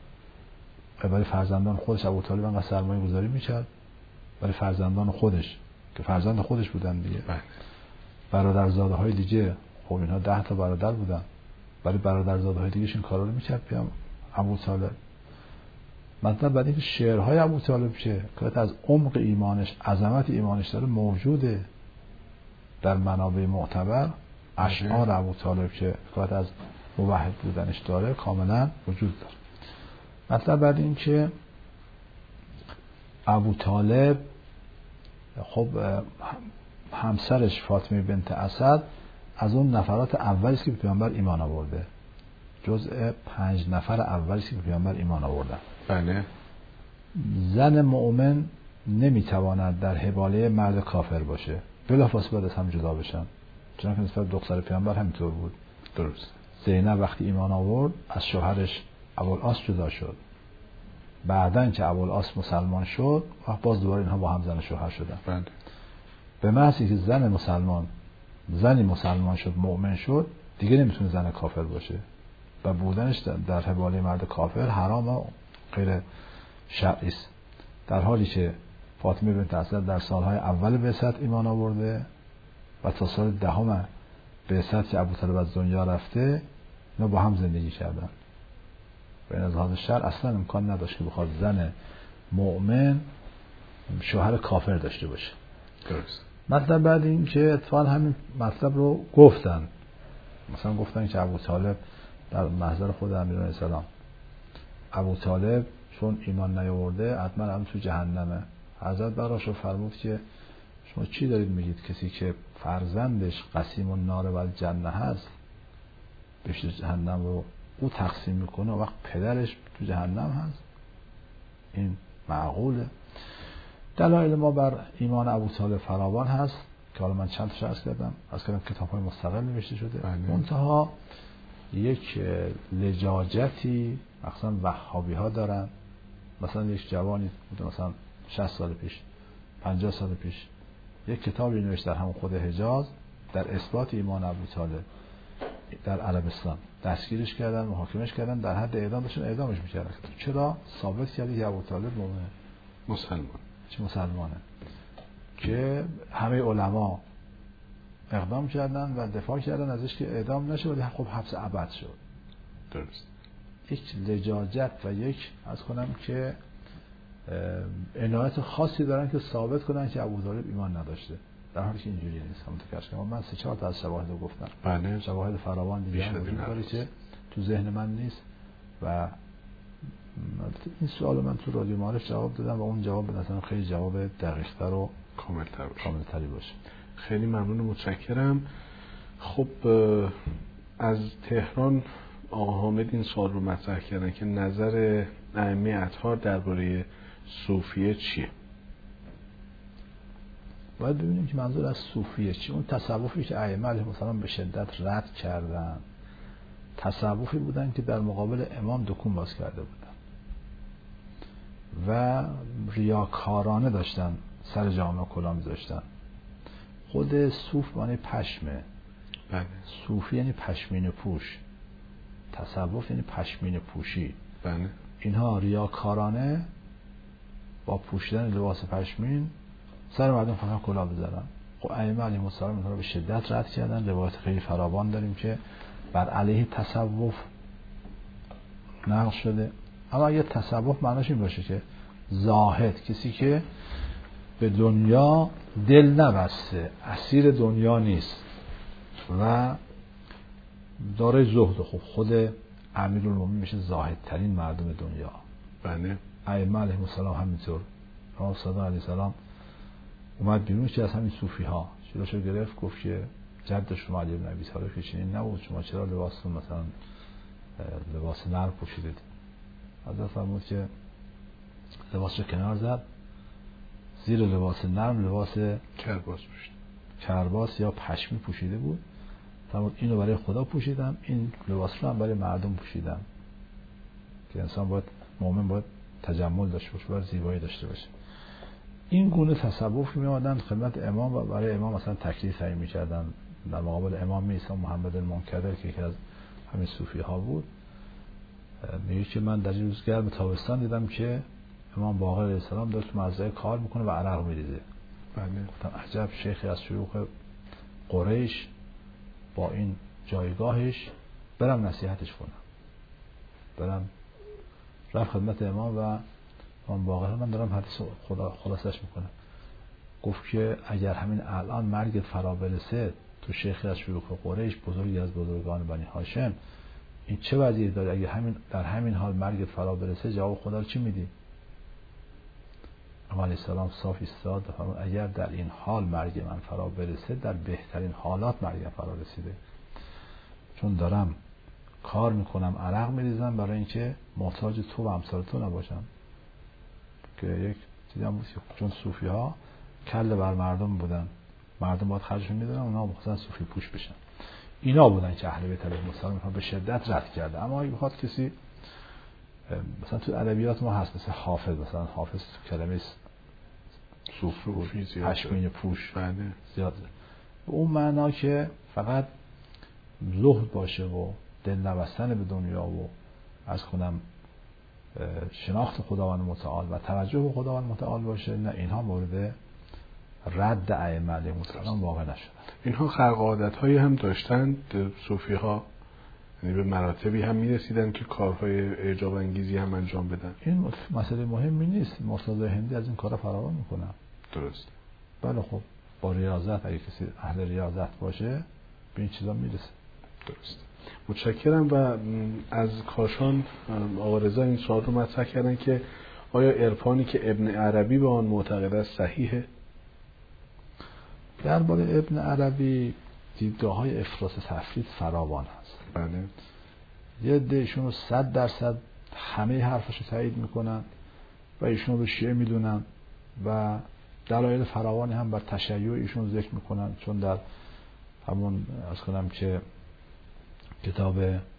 برای فرزندان خودش ابوطالب انقدر سرمایه گذاری میکرد، برای فرزندان خودش که فرزند خودش بودن دیگه. برادرزاده های دیگه، خب اینها 10 تا برادر بودن، برای برادرزاده های دیگه این کارا رو میکرد ابوطالب. مطلب بعد اینکه شعرهای ابوطالب که از عمق ایمانش، عظمت ایمانش داره موجوده در منابع معتبر. اشعار ابوطالب که از موحد بودنش داره کاملا وجود داره. مطلب بعد این که ابوطالب خب همسرش فاطمه بنت اسد از اون نفرات اولی است که به پیامبر ایمان آورده، جزء 5 نفر اولی است که به پیامبر ایمان آوردن. بله. زن مؤمن نمیتواند در حباله مرد کافر باشه، بلافاصله بعد از هم جدا بشن، چنانکه نسبت دختر پیامبر همینطور بود. درست. زینب وقتی ایمان آورد از شوهرش ابوالعاص جدا شد. بعدن که ابوالعاص مسلمان شد باز دوباره اینها با هم زن و شوهر شدن. بله. به محضی که زنی مسلمان شد، مؤمن شد، دیگه نمیتونه زن کافر باشه و بودنش در حواله مرد کافر حرام و غیر شرعی است. در حالی که فاطمه بنت اسد در سالهای اول بعثت ایمان آورده و تا سال 10 بعثت که ابوطالب از دنیا رفته اینا با هم زندگی کردن و این از لحاظ شرع اصلا امکان نداشت که بخواد زن مؤمن شوهر کافر داشته باشه. درست. مطلب بعد این که اتفاقا همین مطلب رو گفتن، مثلا گفتن که ابوطالب در محضر خود امیرالمومنین علیه السلام، ابوطالب چون ایمان نیاورده حتما هم تو جهنمه. حضرت براش فرمود که شما چی دارید میگید؟ کسی که فرزندش قسیم النار و الجنه هست بهش جهنم رو او تقسیم میکنه و وقت پدرش تو جهنم هست، این معقوله؟ دلایل ما بر ایمان ابوطالب فراوان هست که حالا من چند تا عرض کردم کتاب‌های مستقل نوشته شده. منتها یک لجاجتی مثلا وهابی‌ها دارن. مثلا یک جوانی مثلا 60 سال پیش 50 سال پیش یک کتابی نوشت در همون خود حجاز در اثبات ایمان ابوطالب در عربستان، دستگیرش کردن، محاکمش کردن، در حد اعدام داشتن اعدامش می‌کردن. چرا؟ ثابت کردی که ابوطالب مسلمانه که همه علما اقدام کردن و دفاع کردن ازش که اعدام نشه، ولی خب حبس ابد شد. درست. یک لجاجت و یک از کنم که عنایت خاصی دارن که ثابت کنن که ابوطالب ایمان نداشته، در حالی که اینجوری نیست. همونطور که من 3-4 تا از شواهد رو گفتم. بله. شواهد فراوان دیگه وجود داره که تو ذهن من نیست و این سوالو من تو رادیو معارف جواب دادم و اون جواب به نظرم خیلی جواب دقیق‌تر و کامل‌تری باشه. خیلی ممنون و متشکرم. خب از تهران آقا حامد این سوال رو مطرح کردن که نظر ائمه اطهار درباره صوفیه چیه؟ باید ببینیم که منظور از صوفیه چیه. اون تصوفی که ائمه علیهم السلام به شدت رد کردن تصوفی بودن که در مقابل امام دکون باز کرده بودن و ریاکارانه داشتن سر جامعه کلاه می‌ذاشتن. خود صوف معنی پشمه. بله. صوفی یعنی پشمینه پوش، تصوف یعنی پشمینه پوشی. بله. اینها ریاکارانه با پوشیدن لباس پشمین سر مردم فقط کلاه بذارن. خب ائمه علیهم السلام اینها رو به شدت رد کردن. روایات خیلی فراوان داریم که بر علیه تصوف نقل شده. اما اگه تصوف معناش این باشه که زاهد، کسی که به دنیا دل نبسته، اسیر دنیا نیست و داره زهد، خب خود امیرالمومنین میشه زاهدترین مردم دنیا. بله. ائمه علیهم السلام همینطور. امام صادق علیه السلام اومد بیرون که از همین صوفی ها شروعشو گرفت، گفت که جد شما علی بن ابی طالب که چنین نبود، شما چرا لباستون مثلا لباس نرم پوشیدید؟ حضرت فرمود که لباسشو کنار زد، زیر لباس نرم لباس کرباس یا پشمی پوشیده بود. فرمود اینو برای خدا پوشیدم، این لباس رو هم برای مردم پوشیدم. که انسان باید، مؤمن باید تجمل داشته باشه، باید زیبایی داشته باشه. این گونه تصوف می آمدن خدمت امام و برای امام مثلا تکلیف تعیین می‌کردن. در مقابل امام عیسی محمد المنکدر که یکی از همین صوفی ها بود، میگه که من در این روز گرم تابستان دیدم که امام باقر علیه السلام داره تو مزرعه کار میکنه و عرق میریزه. بله. گفتم عجب شیخی از شیوخ قریش با این جایگاهش برم نصیحتش کنم. برم رفت خدمت امام و امام باقر، من دارم حدیث خلاصش میکنم، گفت که اگر همین الان مرگت فرا برسه تو شیخی از شیوخ قریش، بزرگی از بزرگان بنی هاشم، این چه وضعی داره؟ اگر در همین حال مرگت فرا برسه جواب خدا رو چی میدی؟ امام علیه السلام صاف ایستاد و فرمود اگر در این حال مرگ من فرا برسه، در بهترین حالات مرگم فرا رسیده، چون دارم کار میکنم، عرق میریزم برای اینکه محتاج تو و امثال تو نباشم. که یک چیزی هم بود چون صوفی ها کله بر مردم بودن، مردم باید خرجشون میدادن، اونا مثلا صوفی پوش بشن. اینا بودن که اهل بیت علیهم السلام به شدت رد کرده. اما اگه بخواد کسی مثلا تو ادبیات ما هست مثل حافظ، مثلا حافظ کلمه صوفی پشمین پوش زیاد به اون معنا که فقط زهد باشه و دل نبستن به دنیا و از خودم شناخت خداوند متعال و توجه به خداوند متعال باشه، نه، اینها مورد رد ائمه علیهم السلام واقع نشدن. اینها خلق عادت‌هایی هم داشتند صوفی ها، یعنی به مراتبی هم میرسیدن که کارهای اعجاب انگیزی هم انجام بدن. این مسئله مهمی نیست. مرتضی هندی از این کارا فراوان میکنه. درست. بله خب با ریاضت، اگه کسی اهل ریاضت باشه به این چیزا میرسه. درست. متشکرم. و از کاشان آقا رضا این سوال رو مطرح کردن که آیا عرفانی که ابن عربی به آن معتقد است صحیحه؟ درباره ابن عربی دیدگاه‌های افراط تفرید فراوان هست. بله. یه عده ایشون رو 100% همه حرفش رو تایید میکنن و ایشون رو شیعه میدونن و دلایل فراوانی هم بر تشیع ایشون ذکر میکنن، چون در همون عرض کنم که کتاب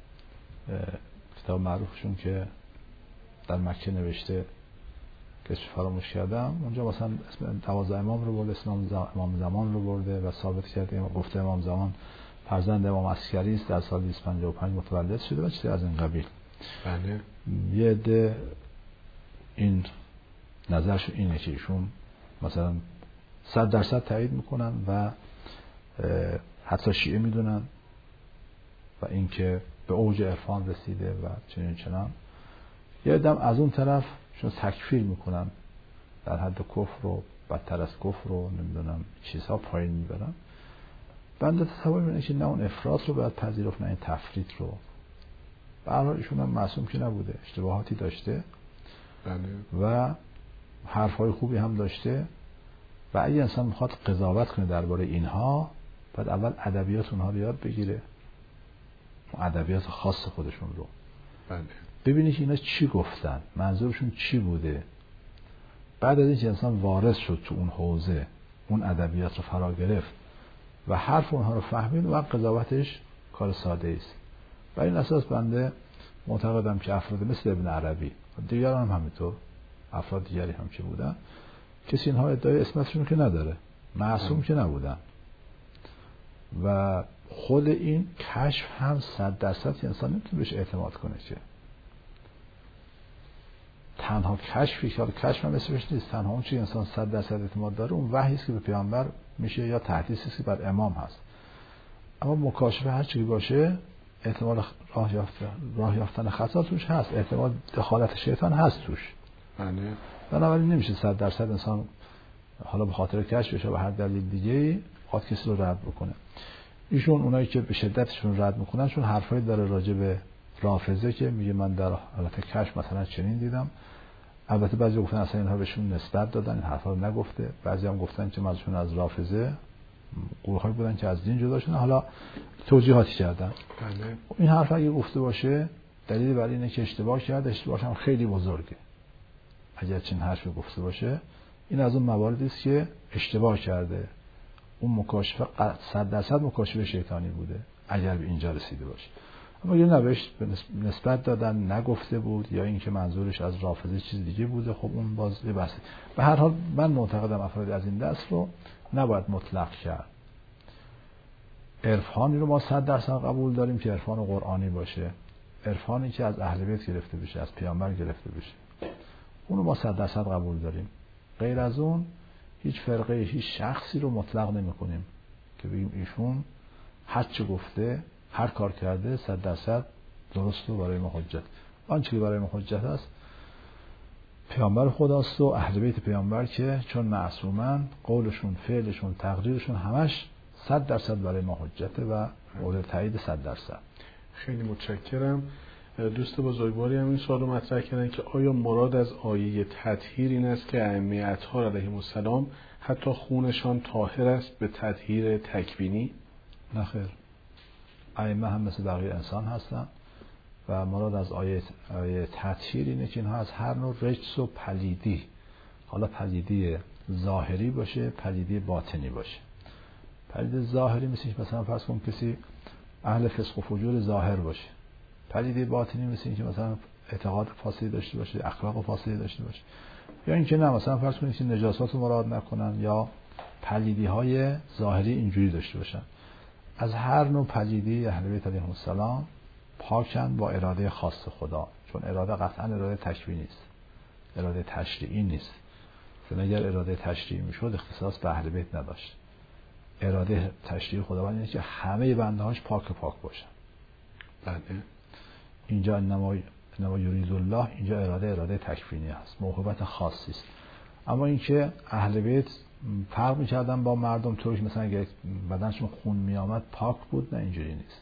معروفشون که در مکه نوشته که فراموش کردم، اونجا مثلا اسم 12 امام رو برده، اسم امام زمان رو برده و ثابت کرده، گفته امام زمان فرزند امام عسکری است، در سال 255 متولد شده و چیزی از این قبیل. بله. یه عده این نظرشون اینه که ایشون مثلا 100% تایید میکنن و حتی شیعه میدونن و اینکه به اوج عرفان رسیده و چنان. یه عده از اون طرف شون تکفیر میکنن، در حد کفر رو بدتر از کفر رو نمیدونم چیزها پایین میبرن. بنده تصور میکنه که نه اون افراط رو باید پذیرفت نه این تفریط رو. به هر حال ایشون هم معصوم که نبوده، اشتباهاتی داشته. بله. و حرفای خوبی هم داشته و اگه انسان میخواد قضاوت کنه درباره اینها باید اول ادبیات اونها رو یاد بگیره، ادبیات خاص خودشون رو. بله. ببینی که اینا چی گفتن، منظورشون چی بوده. بعد از اینکه انسان وارث شد تو اون حوزه، اون ادبیات رو فرا گرفت و حرف اونها رو فهمید و قضاوتش کار ساده است. و این اساس بنده معتقدم که افراد مثل ابن عربی دیگران هم همینطور، افراد دیگری هم که بودن، کسی اینها ادعای اسمتشون که نداره، معصوم که نبودن. و خود این کشف هم 100% انسان نمیتونه بهش اعتماد کنه که تنها کشفی که کشف هم اسمش نیست، تنها اون چی انسان 100% اعتماد داره اون وحی است که به پیامبر میشه یا تحدیثی است که بر امام هست. اما مکاشفه هر چیزی باشه احتمال راه یافتن خطا توش هست، احتمال دخالت شیطان هست توش. بله. بنابراین نمیشه 100% انسان حالا به خاطر کشفش یا به هر دلیل دیگه‌ای خاطر کسی رو رد بکنه. ایشون اونایی که به شدتشون رد میکنن چون حرفایی داره راجع به رافضه که میگه من در حالت کشف مثلا چنین دیدم. البته بعضی گفتن اصلا اینها بهشون نسبت دادن، این حرفا رو نگفته. بعضی هم گفتن که منظورشون از رافضه گروهایی بودن که از دین جدا شدن، حالا توجیهاتی کردن. بله. این حرف اگه گفته باشه دلیل بر اینه که اشتباه کرده، اشتباهش هم خیلی بزرگه. اگر چنین حرفی گفته باشه این از اون مواردی است که اشتباه کرده. اون مکاشفه 100% مکاشفه شیطانی بوده اگر به اینجا رسیده باشه. اما یه نوشت نسبت دادن نگفته بود یا اینکه منظورش از رافضه چیز دیگه بوده، خب اون باز یه بحثه. به هر حال من معتقدم افراد از این دست رو نباید مطلق کرد. عرفانی رو ما 100% قبول داریم که عرفان قرآنی باشه، عرفانی که از اهل بیت گرفته بشه، از پیامبر گرفته بشه، اون رو ما 100% قبول داریم. غیر از اون هیچ فرقه، هیچ شخصی رو مطلق نمی کنیم که بگیم ایشون هر چه گفته، هر کار کرده 100% درست و برای ما حجت. آنچه که برای ما حجت است پیامبر خداست و اهل بیت پیامبر که چون معصومن قولشون، فعلشون، تقریرشون همش 100% برای ما حجته و مورد تایید 100%. خیلی متشکرم. دوست بزرگواری هم این سوال رو مطرح کردن که آیا مراد از آیه تطهیر این است که ائمه اطهار علیهم السلام حتی خونشان طاهر است به تطهیر تکوینی؟ نه خیر، ائمه هم مثل بقیه انسان هستن و مراد از آیه تطهیر اینه که اینها از هر نوع رجس و پلیدی، حالا پلیدی ظاهری باشه، پلیدی باطنی باشه. پلید ظاهری مثلا فرض کن کسی اهل فسق و فجور ظاهر باشه. پلیدی باطنی مثل این که مثلا اعتقاد فاسدی داشته باشه، اخلاق فاسدی داشته باشه، یا اینکه نه مثلا فرض کنید که نجاسات رو مراد نکنن یا پلیدی های ظاهری اینجوری داشته باشن. از هر نوع پلیدی اهل بیت علیهم السلام پاکن با اراده خاص خدا، چون اراده قطعا اراده تشریعی نیست، اراده تشریعی نیست. چون اگر اراده تشریعی میشد اختصاص به اهل بیت نداشت. اراده تشریعی خداوند اینه که همه بنده‌هاش پاک باشن. بله. اینجا انما یرید الله، اینجا اراده تکوینی هست، موهبت خاصی است. اما اینکه اهل بیت فرق می‌کردن با مردم طوری مثلا اگه بدنشون خون میامد پاک بود، نه اینجوری نیست.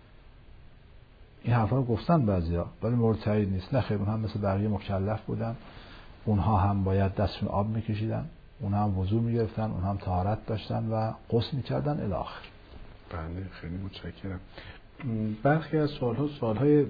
این حرفا رو گفتن بعضیا ولی مورد تایید نیست. نه خیر، اون هم مثل بقیه مکلف بودن، اونها هم باید دستشون آب می‌کشیدن، اونها هم وضو می‌گرفتن، اونها هم طهارت داشتن و غسل می‌کردن الی آخر. بله، خیلی متشکرم. برخی از سوال‌های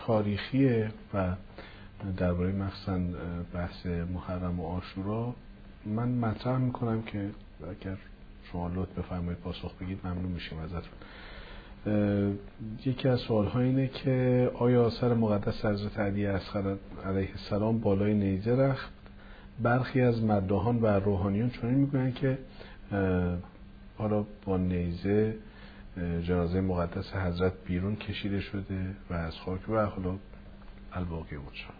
تاریخی و درباره مثلا بحث محرم و عاشورا من مطرح میکنم که اگر شما لطف بفرمایید پاسخ بگید ممنون میشیم ازتون. یکی از سوال‌ها اینه که آیا سر مقدس حضرت علی اصغر علیه السلام بالای نیزه رفت؟ برخی از مداحان و روحانیون چنین میگویند که حالا با نیزه جنازه مقدس حضرت بیرون کشیده شده و از خاک و حالا الباقی بود شد.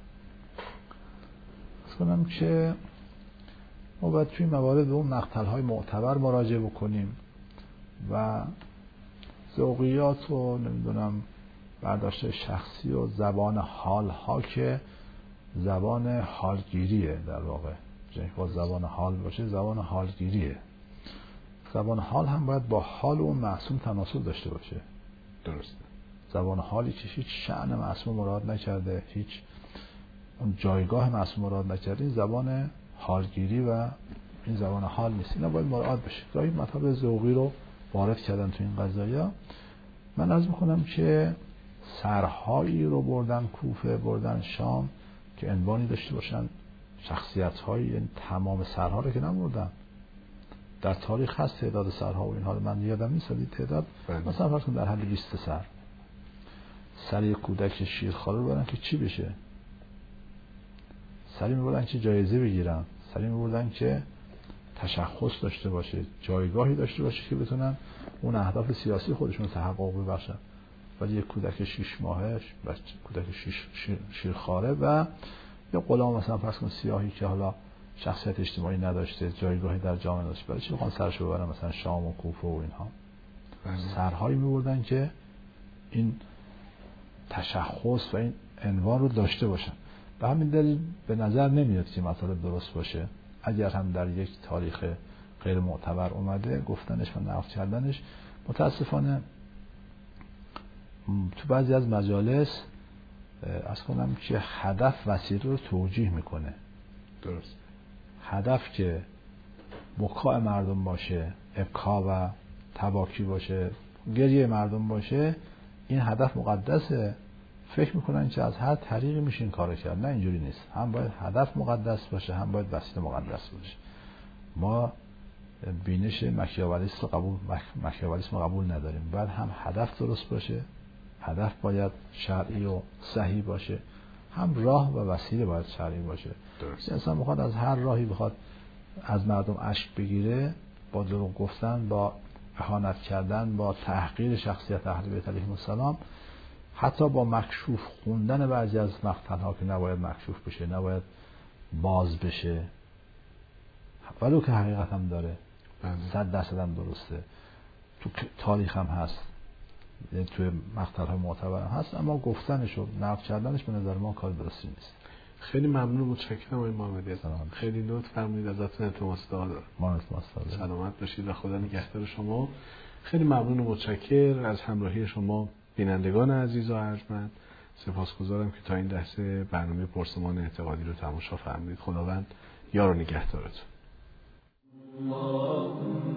کنم که ما باید توی موارد اون مقتل‌های معتبر مراجعه بکنیم و ذوقیات و نمیدونم برداشت شخصی و زبان حال ها که زبان حالگیریه، در واقع جنگ با زبان حال باشه زبان حالگیریه. زبان حال هم باید با حال اون معصوم تناسب داشته باشه. درسته. زبان حالی که هیچ شأن معصوم مراد نکرده، هیچ اون جایگاه معصوم مراد نکرده، این زبان حالگیری و این زبان حال نیست. اینا باید مراعات بشه. گاهی مطلب ذوقی رو وارد کردن تو این قضایا. من عرض میکنم که سرهایی رو بردن کوفه، بردن شام که عنوانی داشته باشن، شخصیت‌هایی، یعنی تمام سرها رو که نبردن. در تاریخ هست تعداد سرها و اینها رو من یادم نیست ولی تعداد مثلا فرض کن در حد 20 سر یک کودک شیرخواره رو بردن که چی بشه؟ سری می‌بردن که جایزه بگیرن، سری می‌بردن که تشخص داشته باشه، جایگاهی داشته باشه که بتونن اون اهداف سیاسی خودشون رو تحقق ببخشن. ولی یک کودک 6 ماهه، کودک شیرخواره و یا غلام مثلا فرض کن سیاهی که حالا شخصیت اجتماعی نداشته، جایگاهی در جامعه نداشته، برای چی بخوان سرشو ببرن مثلا شام و کوفه و اینها؟ سرهایی می‌بردن که این تشخص و این عنوان رو داشته باشن. به همین دلیل به نظر نمیاد که مطالب درست باشه. اگر هم در یک تاریخ غیر معتبر اومده گفتنش و نقل کردنش، متاسفانه تو بعضی از مجالس از کنم که هدف وسیله رو توجیه میکنه. درست. هدف که بکاء مردم باشه، ابکا و تباکی باشه، گریه مردم باشه، این هدف مقدسه. فکر میکنن که از هر طریقی میشه این کارو کرد. نه، اینجوری نیست. هم باید هدف مقدس باشه، هم باید وسیله مقدس باشه. ما بینش مکیاولیسم رو قبول نداریم. باید هم هدف درست باشه، هدف باید شرعی و صحیح باشه، هم راه و وسیله باید شرعی باشه. درست. انسان بخواد از هر راهی بخواد از مردم اشک بگیره، با دروغ گفتن، با اهانت کردن، با تحقیر شخصیت اهل بیت علیهم السلام، حتی با مکشوف خوندن بعضی از مقتل‌ها که نباید مکشوف بشه، نباید باز بشه، ولو که حقیقت هم داره، 100% هم درسته، تو تاریخ هم هست، یعنی توی مقتل‌های معتبر هم هست، اما گفتنش و نقد کردنش به نظر ما کار درستی نیست. خیلی ممنون، متشکرم آقای محمدی. خیلی لطف فرمودید، ازتون التماس دارم. سلامت باشید و خدا نگهدار شما. خیلی ممنون و متشکر از همراهی شما بینندگان عزیز و ارجمند. سپاسگزارم که تا این لحظه برنامه پرسمان اعتقادی رو تماشا فرمودید. خداوند یار و نگهدارتون.